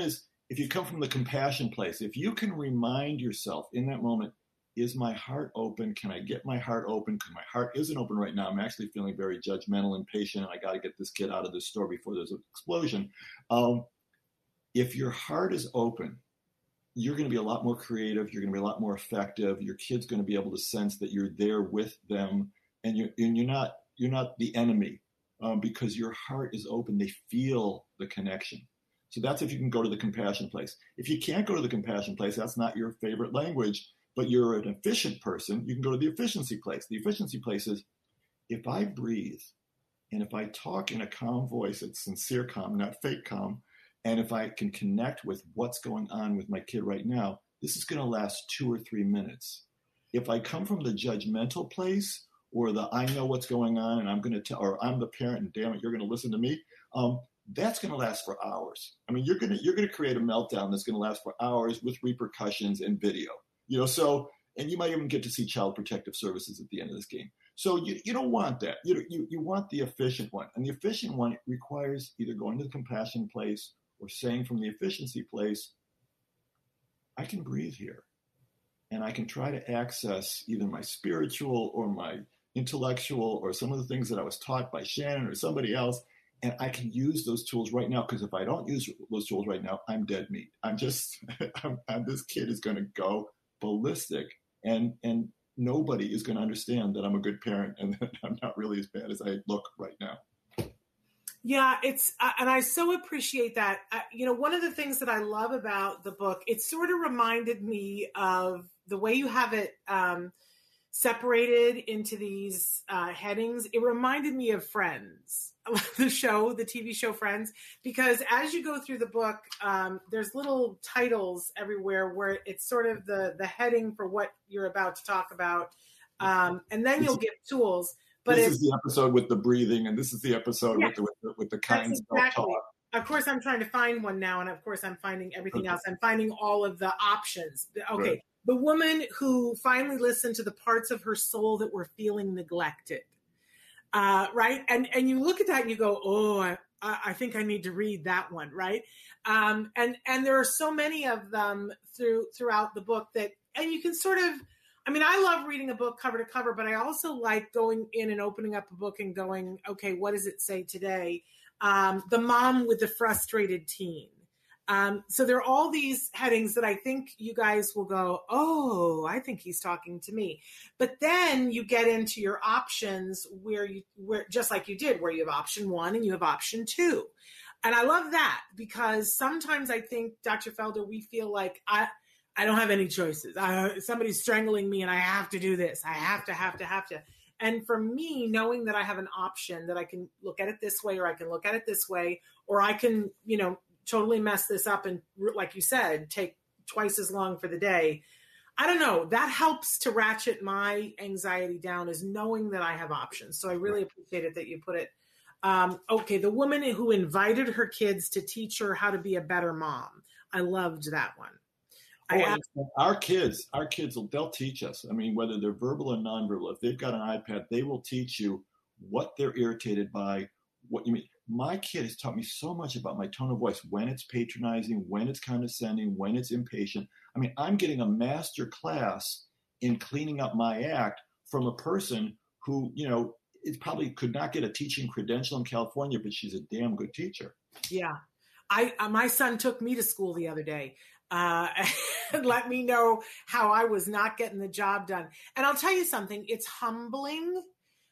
if you come from the compassion place, if you can remind yourself in that moment, is my heart open? Can I get my heart open? Because my heart isn't open right now. I'm actually feeling very judgmental, impatient, and I got to get this kid out of this store before there's an explosion. Um, if your heart is open, you're going to be a lot more creative. You're going to be a lot more effective. Your kid's going to be able to sense that you're there with them, and you're and you're not you're not the enemy um, because your heart is open. They feel the connection. So that's if you can go to the compassion place. If you can't go to the compassion place, that's not your favorite language, but you're an efficient person, you can go to the efficiency place. The efficiency place is if I breathe and if I talk in a calm voice, it's sincere calm, not fake calm, and if I can connect with what's going on with my kid right now, this is going to last two or three minutes. If I come from the judgmental place or the I know what's going on and I'm going to tell, or I'm the parent and damn it, you're going to listen to me, um, that's going to last for hours. I mean, you're going to you're going to create a meltdown that's going to last for hours with repercussions and video. You know, so and you might even get to see Child Protective Services at the end of this game. So you, you don't want that. You, you you want the efficient one, and the efficient one requires either going to the compassion place or saying from the efficiency place, I can breathe here, and I can try to access either my spiritual or my intellectual or some of the things that I was taught by Shannon or somebody else. And I can use those tools right now, because if I don't use those tools right now, I'm dead meat. I'm just, I'm, I'm, this kid is going to go ballistic, and and nobody is going to understand that I'm a good parent and that I'm not really as bad as I look right now. Yeah, it's, uh, and I so appreciate that. Uh, you know, one of the things that I love about the book, it sort of reminded me of the way you have it um, separated into these uh, headings. It reminded me of Friends, the show, the T V show Friends, because as you go through the book, um, there's little titles everywhere where it's sort of the, the heading for what you're about to talk about. Um, and then you'll give tools. But this is the episode with the breathing, and this is the episode yeah, with, the, with the with the kind exactly. self-talk. Of course, I'm trying to find one now, and of course, I'm finding everything else. I'm finding all of the options. Okay. Right. The woman who finally listened to the parts of her soul that were feeling neglected, uh, right? And and you look at that and you go, oh, I, I think I need to read that one, right? Um, and and there are so many of them through throughout the book that, and you can sort of, I mean, I love reading a book cover to cover, but I also like going in and opening up a book and going, okay, what does it say today? Um, the mom with the frustrated teen. Um, so there are all these headings that I think you guys will go, oh, I think he's talking to me. But then you get into your options where you, where just like you did, where you have option one and you have option two. And I love that because sometimes I think, Doctor Felder, we feel like I, I don't have any choices. I, somebody's strangling me and I have to do this. I have to, have to, have to. And for me, knowing that I have an option that I can look at it this way, or I can look at it this way, or I can, you know, totally mess this up and, like you said, take twice as long for the day. I don't know. That helps to ratchet my anxiety down, is knowing that I have options. So I really appreciate it that you put it. Um, okay, the woman who invited her kids to teach her how to be a better mom. I loved that one. Oh, I asked, our kids, our kids, will they'll teach us. I mean, whether they're verbal or nonverbal, if they've got an iPad, they will teach you what they're irritated by, what you mean. My kid has taught me so much about my tone of voice, when it's patronizing, when it's condescending, when it's impatient. I mean, I'm getting a master class in cleaning up my act from a person who, you know, it probably could not get a teaching credential in California, but she's a damn good teacher. Yeah. I, uh, my son took me to school the other day uh, and let me know how I was not getting the job done. And I'll tell you something, it's humbling.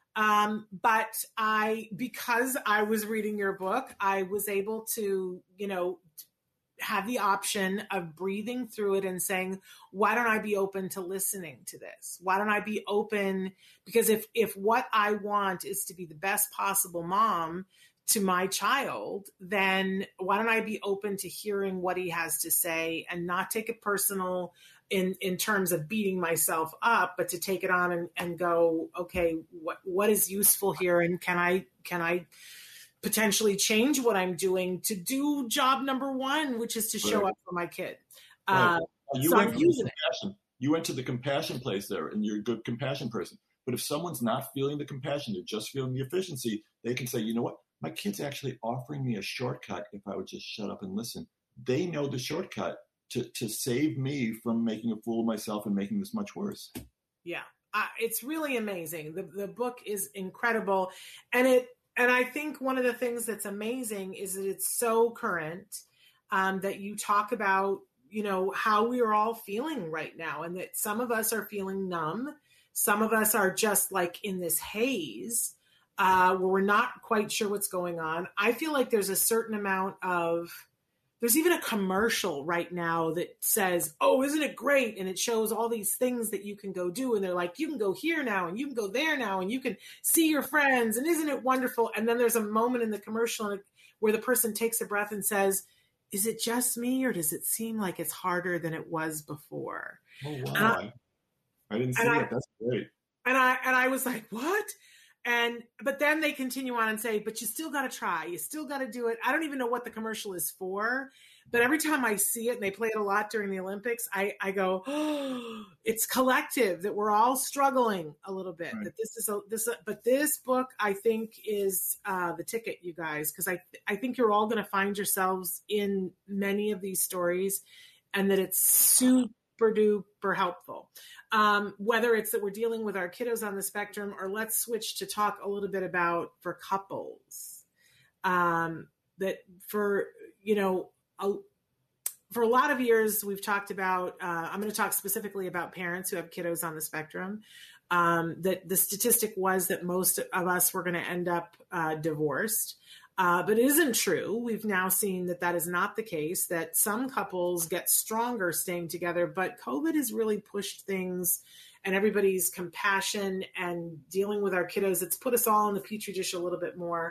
Um, but I, because I was reading your book, I was able to, you know, have the option of breathing through it and saying, why don't I be open to listening to this? Why don't I be open? Because if, if what I want is to be the best possible mom to my child, then why don't I be open to hearing what he has to say and not take it personal in, in terms of beating myself up, but to take it on and, and go, okay, what, what is useful here? And can I, can I potentially change what I'm doing to do job number one, which is to show right. up for my kid. Right. Uh, you, so went I'm using it. You went to the compassion place there, and you're a good compassion person. But if someone's not feeling the compassion, they're just feeling the efficiency, they can say, you know what? My kid's actually offering me a shortcut if I would just shut up and listen. they know the shortcut to, to save me from making a fool of myself and making this much worse. Yeah, uh, it's really amazing. The the book is incredible. And it and I think one of the things that's amazing is that it's so current, um, that you talk about, you know, how we are all feeling right now, and that some of us are feeling numb. Some of us are just like in this haze, uh, where we're not quite sure what's going on. I feel like there's a certain amount of, there's even a commercial right now that says, oh, isn't it great? And it shows all these things that you can go do. And they're like, you can go here now, and you can go there now, and you can see your friends. And isn't it wonderful? And then there's a moment in the commercial where the person takes a breath and says, is it just me, or does it seem like it's harder than it was before? Oh, wow. I, I didn't see that. I, That's great. And I, and I was like, what? And, but then they continue on and say, but you still got to try. You still got to do it. I don't even know what the commercial is for, but every time I see it, and they play it a lot during the Olympics, I, I go, oh, it's collective, that we're all struggling a little bit, right. that this is a, this, but this book, I think, is uh, the ticket, you guys, because I, I think you're all going to find yourselves in many of these stories, and that it's super duper helpful. Um, whether it's that we're dealing with our kiddos on the spectrum, or let's switch to talk a little bit about for couples, um, that for, you know, a, for a lot of years we've talked about, uh, I'm going to talk specifically about parents who have kiddos on the spectrum, um, that the statistic was that most of us were going to end up uh, divorced. Uh, but it isn't true. We've now seen that that is not the case, that some couples get stronger staying together, but COVID has really pushed things, and everybody's compassion and dealing with our kiddos, it's put us all in the petri dish a little bit more.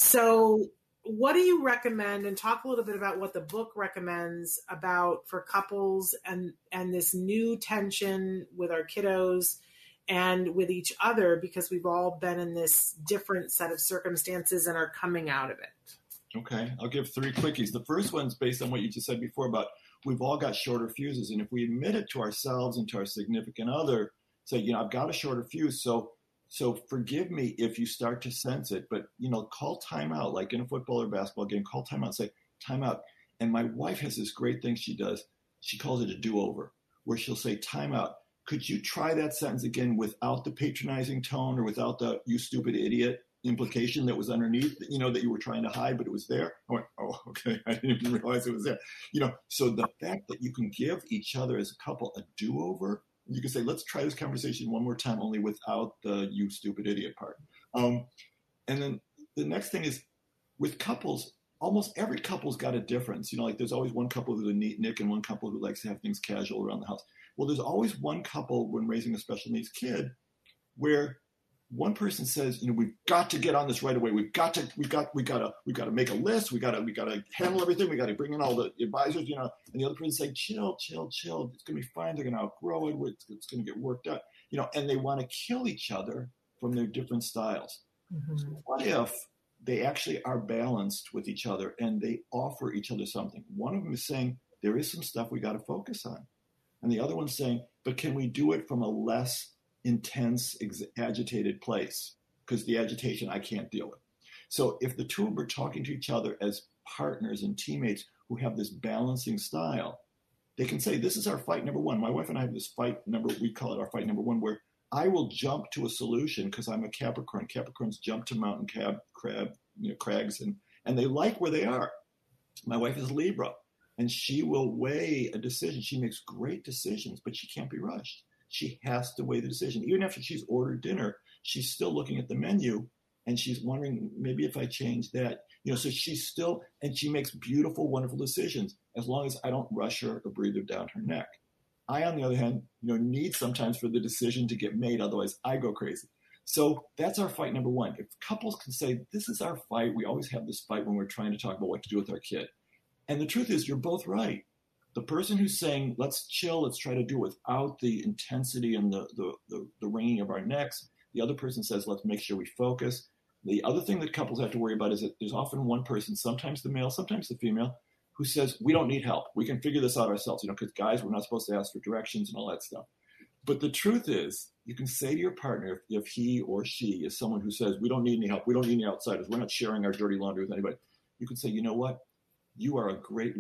So what do you recommend, and talk a little bit about what the book recommends about for couples and, and this new tension with our kiddos and with each other, because we've all been in this different set of circumstances and are coming out of it? Okay, I'll give three quickies. The first one's based on what you just said before about we've all got shorter fuses. And if we admit it to ourselves and to our significant other, say, you know, I've got a shorter fuse, so so forgive me if you start to sense it, but, you know, call timeout, like in a football or basketball game, call timeout, say timeout. And my wife has this great thing she does. She calls it a do-over, where she'll say timeout. Could you try that sentence again without the patronizing tone, or without the you stupid idiot implication that was underneath, you know, that you were trying to hide, but it was there? I went, oh, okay. I didn't even realize it was there. You know, so the fact that you can give each other as a couple a do-over, you can say, let's try this conversation one more time, only without the you stupid idiot part. Um, and then the next thing is with couples, almost every couple's got a difference. You know, like there's always one couple who's a neat Nick and one couple who likes to have things casual around the house. Well, there's always one couple when raising a special needs kid where one person says, you know, we've got to get on this right away. We've got to, we got, we got to, we got to make a list. We got to, we got to handle everything. We got to bring in all the advisors, you know, and the other person saying, chill, chill, chill. It's going to be fine. They're going to outgrow it. It's, it's going to get worked out, you know, and they want to kill each other from their different styles. Mm-hmm. So what if they actually are balanced with each other and they offer each other something? One of them is saying, there is some stuff we got to focus on. And the other one's saying, but can we do it from a less intense, ex- agitated place? Because the agitation I can't deal with. So if the two of them are talking to each other as partners and teammates who have this balancing style, they can say, this is our fight number one. My wife and I have this fight number, we call it our fight number one, where I will jump to a solution because I'm a Capricorn. Capricorns jump to mountain cab, crab, you know, crags, and, and they like where they are. My wife is Libra. And she will weigh a decision. She makes great decisions, but she can't be rushed. She has to weigh the decision. Even after she's ordered dinner, she's still looking at the menu and she's wondering, maybe if I change that, you know, so she's still, and she makes beautiful, wonderful decisions as long as I don't rush her or breathe her down her neck. I, on the other hand, you know, need sometimes for the decision to get made. Otherwise I go crazy. So that's our fight number one. If couples can say, this is our fight, we always have this fight when we're trying to talk about what to do with our kid. And the truth is, you're both right. The person who's saying, let's chill, let's try to do it without the intensity and the, the, the, the wringing of our necks. The other person says, let's make sure we focus. The other thing that couples have to worry about is that there's often one person, sometimes the male, sometimes the female, who says, we don't need help. We can figure this out ourselves, you know, because guys, we're not supposed to ask for directions and all that stuff. But the truth is, you can say to your partner, if, if he or she is someone who says, we don't need any help, we don't need any outsiders, we're not sharing our dirty laundry with anybody, you can say, you know what? You are a great leader.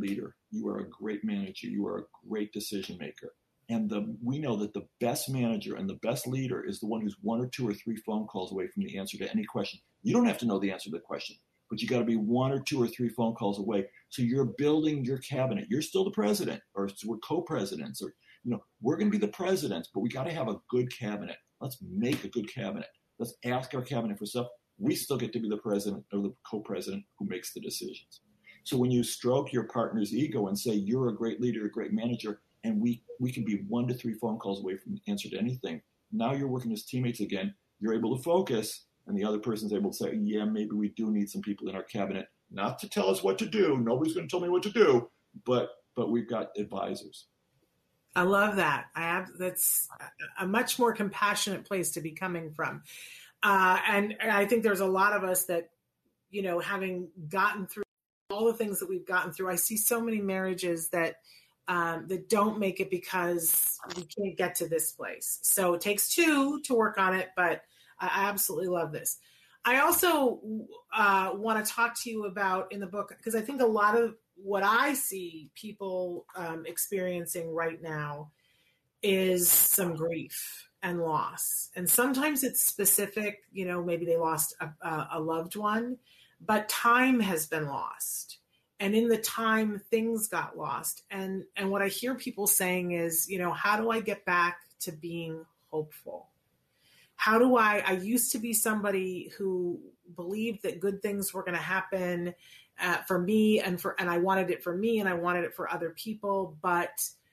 you are a great manager. You are a great decision maker. And the, we know that the best manager and the best leader is the one who's one or two or three phone calls away from the answer to any question. You don't have to know the answer to the question, but you got to be one or two or three phone calls away. So you're building your cabinet. You're still the president, or we're co-presidents, or, you know, we're going to be the presidents, but we got to have a good cabinet. Let's make a good cabinet. Let's ask our cabinet for stuff. We still get to be the president or the co-president who makes the decisions. So when you stroke your partner's ego and say, you're a great leader, a great manager, and we, we can be one to three phone calls away from the answer to anything. Now you're working as teammates again. You're able to focus, and the other person's able to say, yeah, maybe we do need some people in our cabinet, not to tell us what to do. Nobody's going to tell me what to do, but but we've got advisors. I love that. I have, that's a much more compassionate place to be coming from. Uh, and I think there's a lot of us that, you know, having gotten through all the things that we've gotten through, I see so many marriages that Um, that don't make it because we can't get to this place. So it takes two to work on it, but I absolutely love this. I also uh, want to talk to you about in the book, because I think a lot of what I see people um, experiencing right now is some grief and loss. And sometimes it's specific, you know, maybe they lost a, a loved one, but time has been lost. And in the time, things got lost. And and what I hear people saying is, you know, how do I get back to being hopeful? How do I, I used to be somebody who believed that good things were going to happen uh, for me and for, and I wanted it for me and I wanted it for other people. But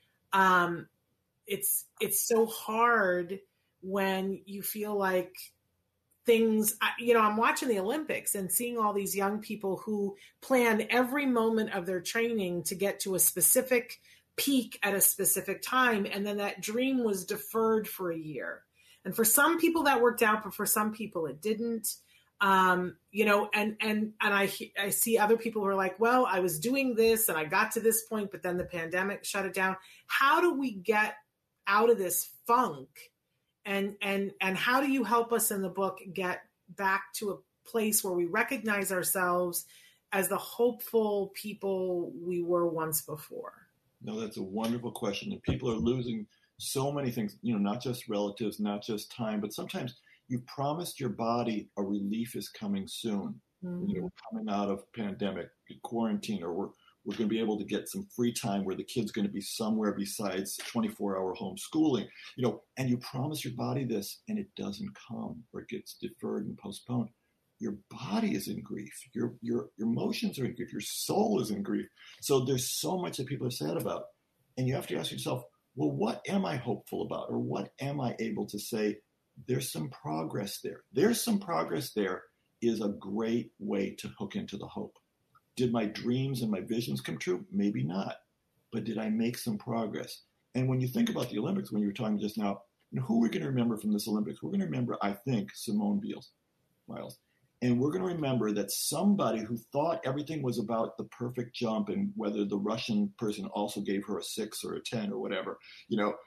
um, it's, it's so hard when you feel like things, you know, I'm watching the Olympics and seeing all these young people who plan every moment of their training to get to a specific peak at a specific time. And then that dream was deferred for a year. And for some people that worked out, but for some people it didn't. Um, you know, and, and, and I, I see other people who are like, well, I was doing this and I got to this point, but then the pandemic shut it down. How do we get out of this funk? And and and how do you help us in the book get back to a place where we recognize ourselves as the hopeful people we were once before? No, that's a wonderful question. And people are losing so many things, you know, not just relatives, not just time, but sometimes you promised your body a relief is coming soon. Mm-hmm. You know, we're coming out of pandemic, quarantine, or we're We're going to be able to get some free time where the kid's going to be somewhere besides twenty-four hour homeschooling, you know, and you promise your body this and it doesn't come, or it gets deferred and postponed. Your body is in grief. Your, your, your emotions are in grief. Your soul is in grief. So there's so much that people are sad about. And you have to ask yourself, well, what am I hopeful about? Or what am I able to say? There's some progress there. There's some progress there is a great way to hook into the hope. Did my dreams and my visions come true? Maybe not. But did I make some progress? And when you think about the Olympics, when you were talking just now, you know, who we're going to remember from this Olympics? We're going to remember, I think, Simone Biles, Miles. And we're going to remember that somebody who thought everything was about the perfect jump and whether the Russian person also gave her a six or a ten or whatever, you know,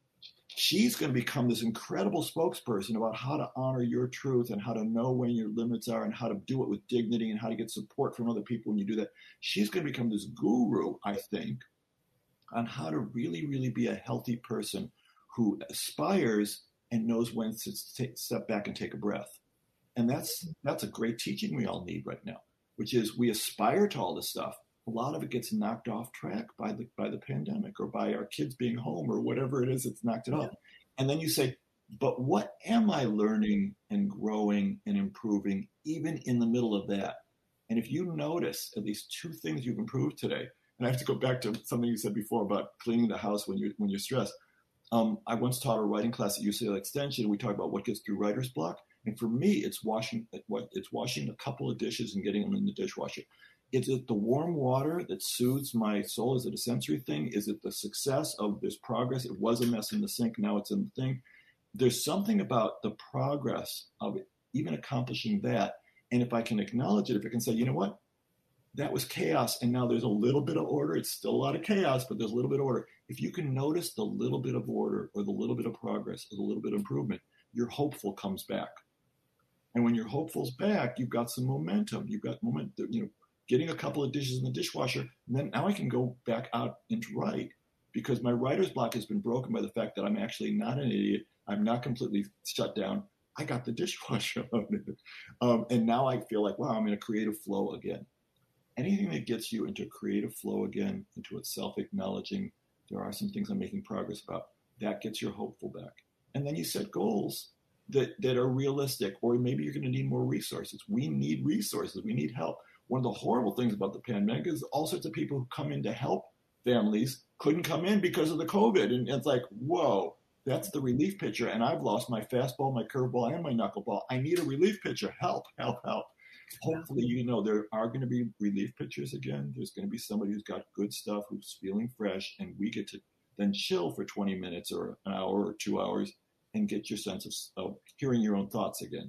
she's going to become this incredible spokesperson about how to honor your truth and how to know when your limits are and how to do it with dignity and how to get support from other people when you do that. She's going to become this guru, I think, on how to really, really be a healthy person who aspires and knows when to take, step back and take a breath. And that's that's a great teaching we all need right now, which is we aspire to all this stuff. A lot of it gets knocked off track by the by the pandemic or by our kids being home or whatever it is that's knocked it off. And then you say, but what am I learning and growing and improving even in the middle of that? And if you notice at least two things you've improved today, and I have to go back to something you said before about cleaning the house when you're, when you're stressed. Um, I once taught a writing class at U C L A Extension. We talked about what gets through writer's block. And for me, it's washing it's washing a couple of dishes and getting them in the dishwasher. Is it the warm water that soothes my soul? Is it a sensory thing? Is it the success of this progress? It was a mess in the sink. Now it's in the thing. There's something about the progress of it, even accomplishing that. And if I can acknowledge it, if I can say, you know what, that was chaos. And now there's a little bit of order. It's still a lot of chaos, but there's a little bit of order. If you can notice the little bit of order or the little bit of progress or the little bit of improvement, your hopeful comes back. And when your hopeful's back, you've got some momentum. You've got momentum, you know, getting a couple of dishes in the dishwasher, and then now I can go back out and write because my writer's block has been broken by the fact that I'm actually not an idiot. I'm not completely shut down. I got the dishwasher out. um, and now I feel like, wow, I'm in a creative flow again. Anything that gets you into a creative flow again, into it self-acknowledging, there are some things I'm making progress about, that gets your hopeful back. And then you set goals that, that are realistic, or maybe you're going to need more resources. We need resources. We need help. One of the horrible things about the pandemic is all sorts of people who come in to help families couldn't come in because of the COVID. And it's like, whoa. That's the relief pitcher, and I've lost my fastball, my curveball, and my knuckleball. I need a relief pitcher. Help, help, help. Hopefully, you know, there are going to be relief pitchers again. There's going to be somebody who's got good stuff, who's feeling fresh, and we get to then chill for twenty minutes or an hour or two hours and get your sense of, of hearing your own thoughts again.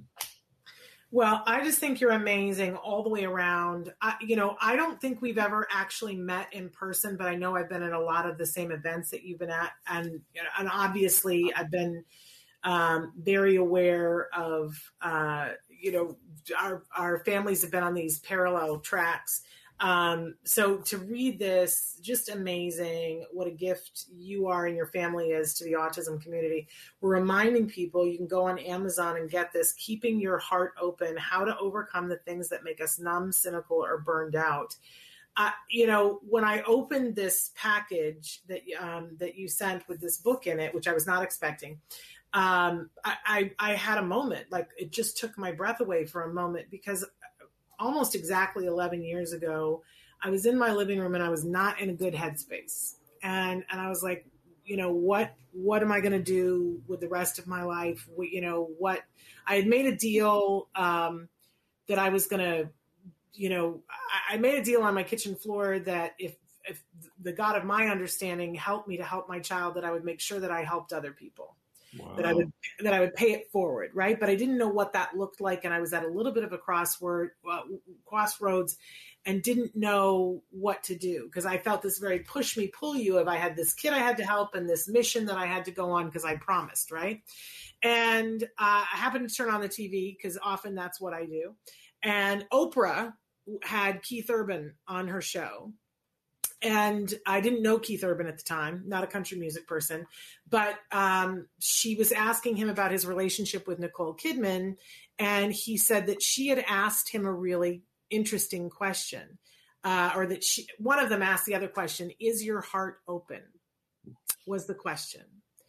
Well, I just think you're amazing all the way around. I, you know, I don't think we've ever actually met in person, but I know I've been at a lot of the same events that you've been at. And, and obviously I've been um, very aware of, uh, you know, our, our families have been on these parallel tracks. Um, so to read this, just amazing. What a gift you are and your family is to the autism community. We're reminding people you can go on Amazon and get this, Keeping Your Heart Open, How to Overcome the Things That Make Us Numb, Cynical, or Burned Out. Uh, you know, when I opened this package that, um, that you sent with this book in it, which I was not expecting, um, I, I, I had a moment, like it just took my breath away for a moment, because almost exactly eleven years ago, I was in my living room and I was not in a good headspace. And, and I was like, you know, what, what am I going to do with the rest of my life? What, you know, what I had made a deal, um, that I was going to, you know, I, I made a deal on my kitchen floor that if, if the God of my understanding helped me to help my child, that I would make sure that I helped other people. Wow. that I would that I would pay it forward, right? But I didn't know what that looked like, and I was at a little bit of a crossword, uh, crossroads, and didn't know what to do, because I felt this very push me, pull you of I had this kid I had to help and this mission that I had to go on because I promised, right? And uh, I happened to turn on the T V because often that's what I do, and Oprah had Keith Urban on her show. And I didn't know Keith Urban at the time, not a country music person, but um, she was asking him about his relationship with Nicole Kidman. And he said that she had asked him a really interesting question, uh, or that she, one of them asked the other question, is your heart open? Was the question.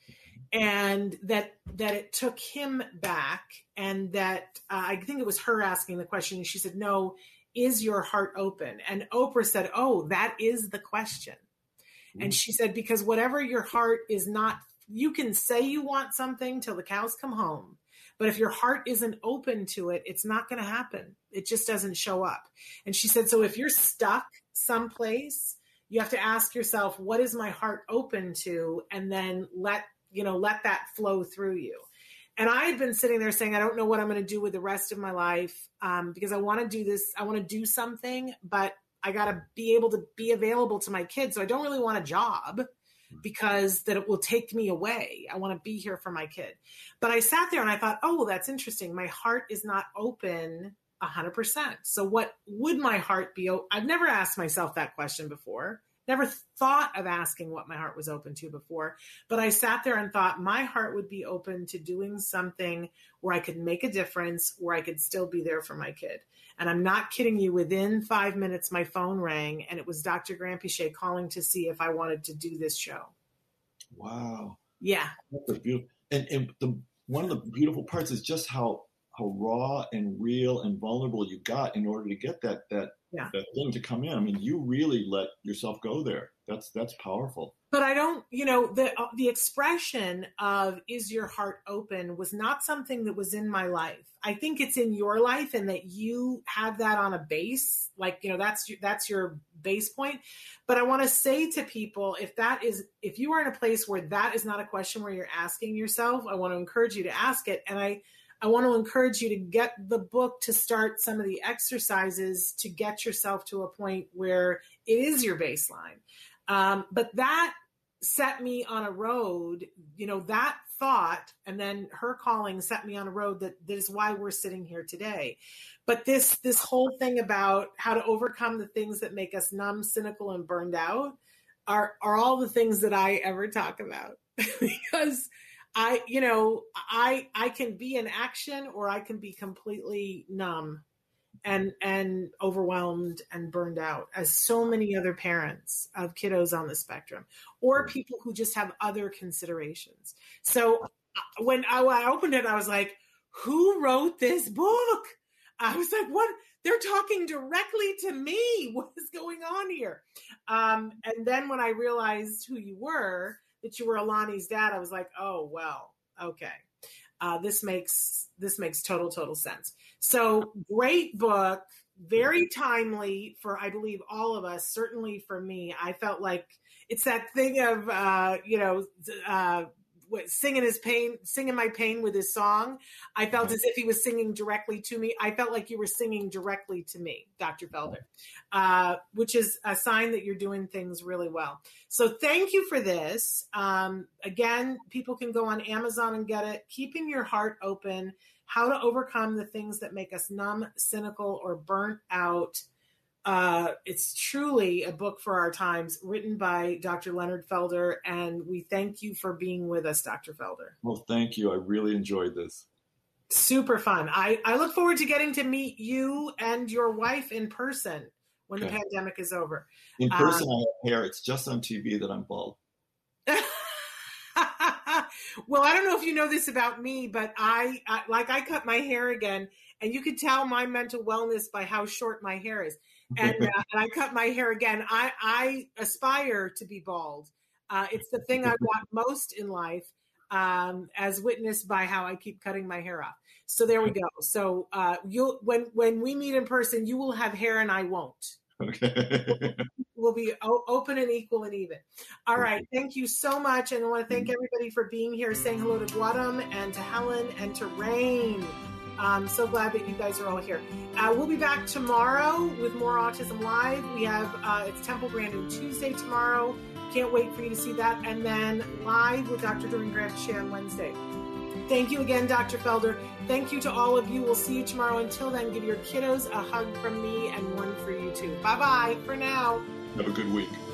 And that, that it took him back, and that uh, I think it was her asking the question. And she said, no, is your heart open? And Oprah said, oh, that is the question. Mm-hmm. And she said, because whatever your heart is not, you can say you want something till the cows come home, but if your heart isn't open to it, it's not going to happen. It just doesn't show up. And she said, so if you're stuck someplace, you have to ask yourself, what is my heart open to? And then let, you know, let that flow through you. And I had been sitting there saying, I don't know what I'm going to do with the rest of my life, um, because I want to do this. I want to do something, but I got to be able to be available to my kids. So I don't really want a job, because that it will take me away. I want to be here for my kid. But I sat there and I thought, oh, that's interesting. My heart is not open a hundred percent. So what would my heart be? I've never asked myself that question before. Never thought of asking what my heart was open to before, but I sat there and thought my heart would be open to doing something where I could make a difference, where I could still be there for my kid. And I'm not kidding you. Within five minutes, my phone rang, and it was Doctor Granpeesheh calling to see if I wanted to do this show. Wow. Yeah. That's beautiful. And, and the, one of the beautiful parts is just how, how raw and real and vulnerable you got in order to get that, that, Yeah. that thing to come in. I mean, you really let yourself go there. That's that's powerful. But I don't, you know, the uh, the expression of "is your heart open" was not something that was in my life. I think it's in your life, and that you have that on a base, like, you know, that's that's your base point. But I want to say to people, if that is, if you are in a place where that is not a question where you're asking yourself, I want to encourage you to ask it. And I. I want to encourage you to get the book, to start some of the exercises to get yourself to a point where it is your baseline. Um, but that set me on a road, you know, that thought, and then her calling set me on a road that, that is why we're sitting here today. But this this whole thing about how to overcome the things that make us numb, cynical, and burned out are are all the things that I ever talk about. Because I, you know, I I can be in action, or I can be completely numb and and overwhelmed and burned out, as so many other parents of kiddos on the spectrum, or people who just have other considerations. So when I, when I opened it, I was like, who wrote this book? I was like, what? They're talking directly to me. What is going on here? Um, and then when I realized who you were, that you were Alani's dad, I was like, oh, well, okay. Uh, this makes this makes total, total sense. So great book, very timely for, I believe, all of us, certainly for me. I felt like it's that thing of, uh, you know, uh, singing his pain, singing my pain with his song. I felt as if he was singing directly to me. I felt like you were singing directly to me, Doctor Felder, uh, which is a sign that you're doing things really well. So thank you for this. Um, again, people can go on Amazon and get it. Keeping Your Heart Open, How to Overcome the Things That Make Us Numb, Cynical, or Burnt Out. Uh, it's truly a book for our times, written by Doctor Leonard Felder, and we thank you for being with us, Doctor Felder. Well, thank you. I really enjoyed this. Super fun. I, I look forward to getting to meet you and your wife in person when okay. the pandemic is over. In person, um, I have hair. It's just on T V that I'm bald. Well, I don't know if you know this about me, but I, I like I cut my hair again, and you could tell my mental wellness by how short my hair is. And, uh, and I cut my hair again. I, I aspire to be bald. Uh, it's the thing I want most in life, um, as witnessed by how I keep cutting my hair off. So there we go. So uh, you'll when when we meet in person, you will have hair and I won't. Okay. We'll be o- open and equal and even. All right. Thank you so much. And I want to thank everybody for being here, saying hello to Guadam and to Helen and to Rain. I'm so glad that you guys are all here. Uh, we'll be back tomorrow with more Autism Live. We have, uh, it's Temple Grandin Tuesday tomorrow. Can't wait for you to see that. And then live with Doctor Doreen Grant on Wednesday. Thank you again, Doctor Felder. Thank you to all of you. We'll see you tomorrow. Until then, give your kiddos a hug from me and one for you too. Bye-bye for now. Have a good week.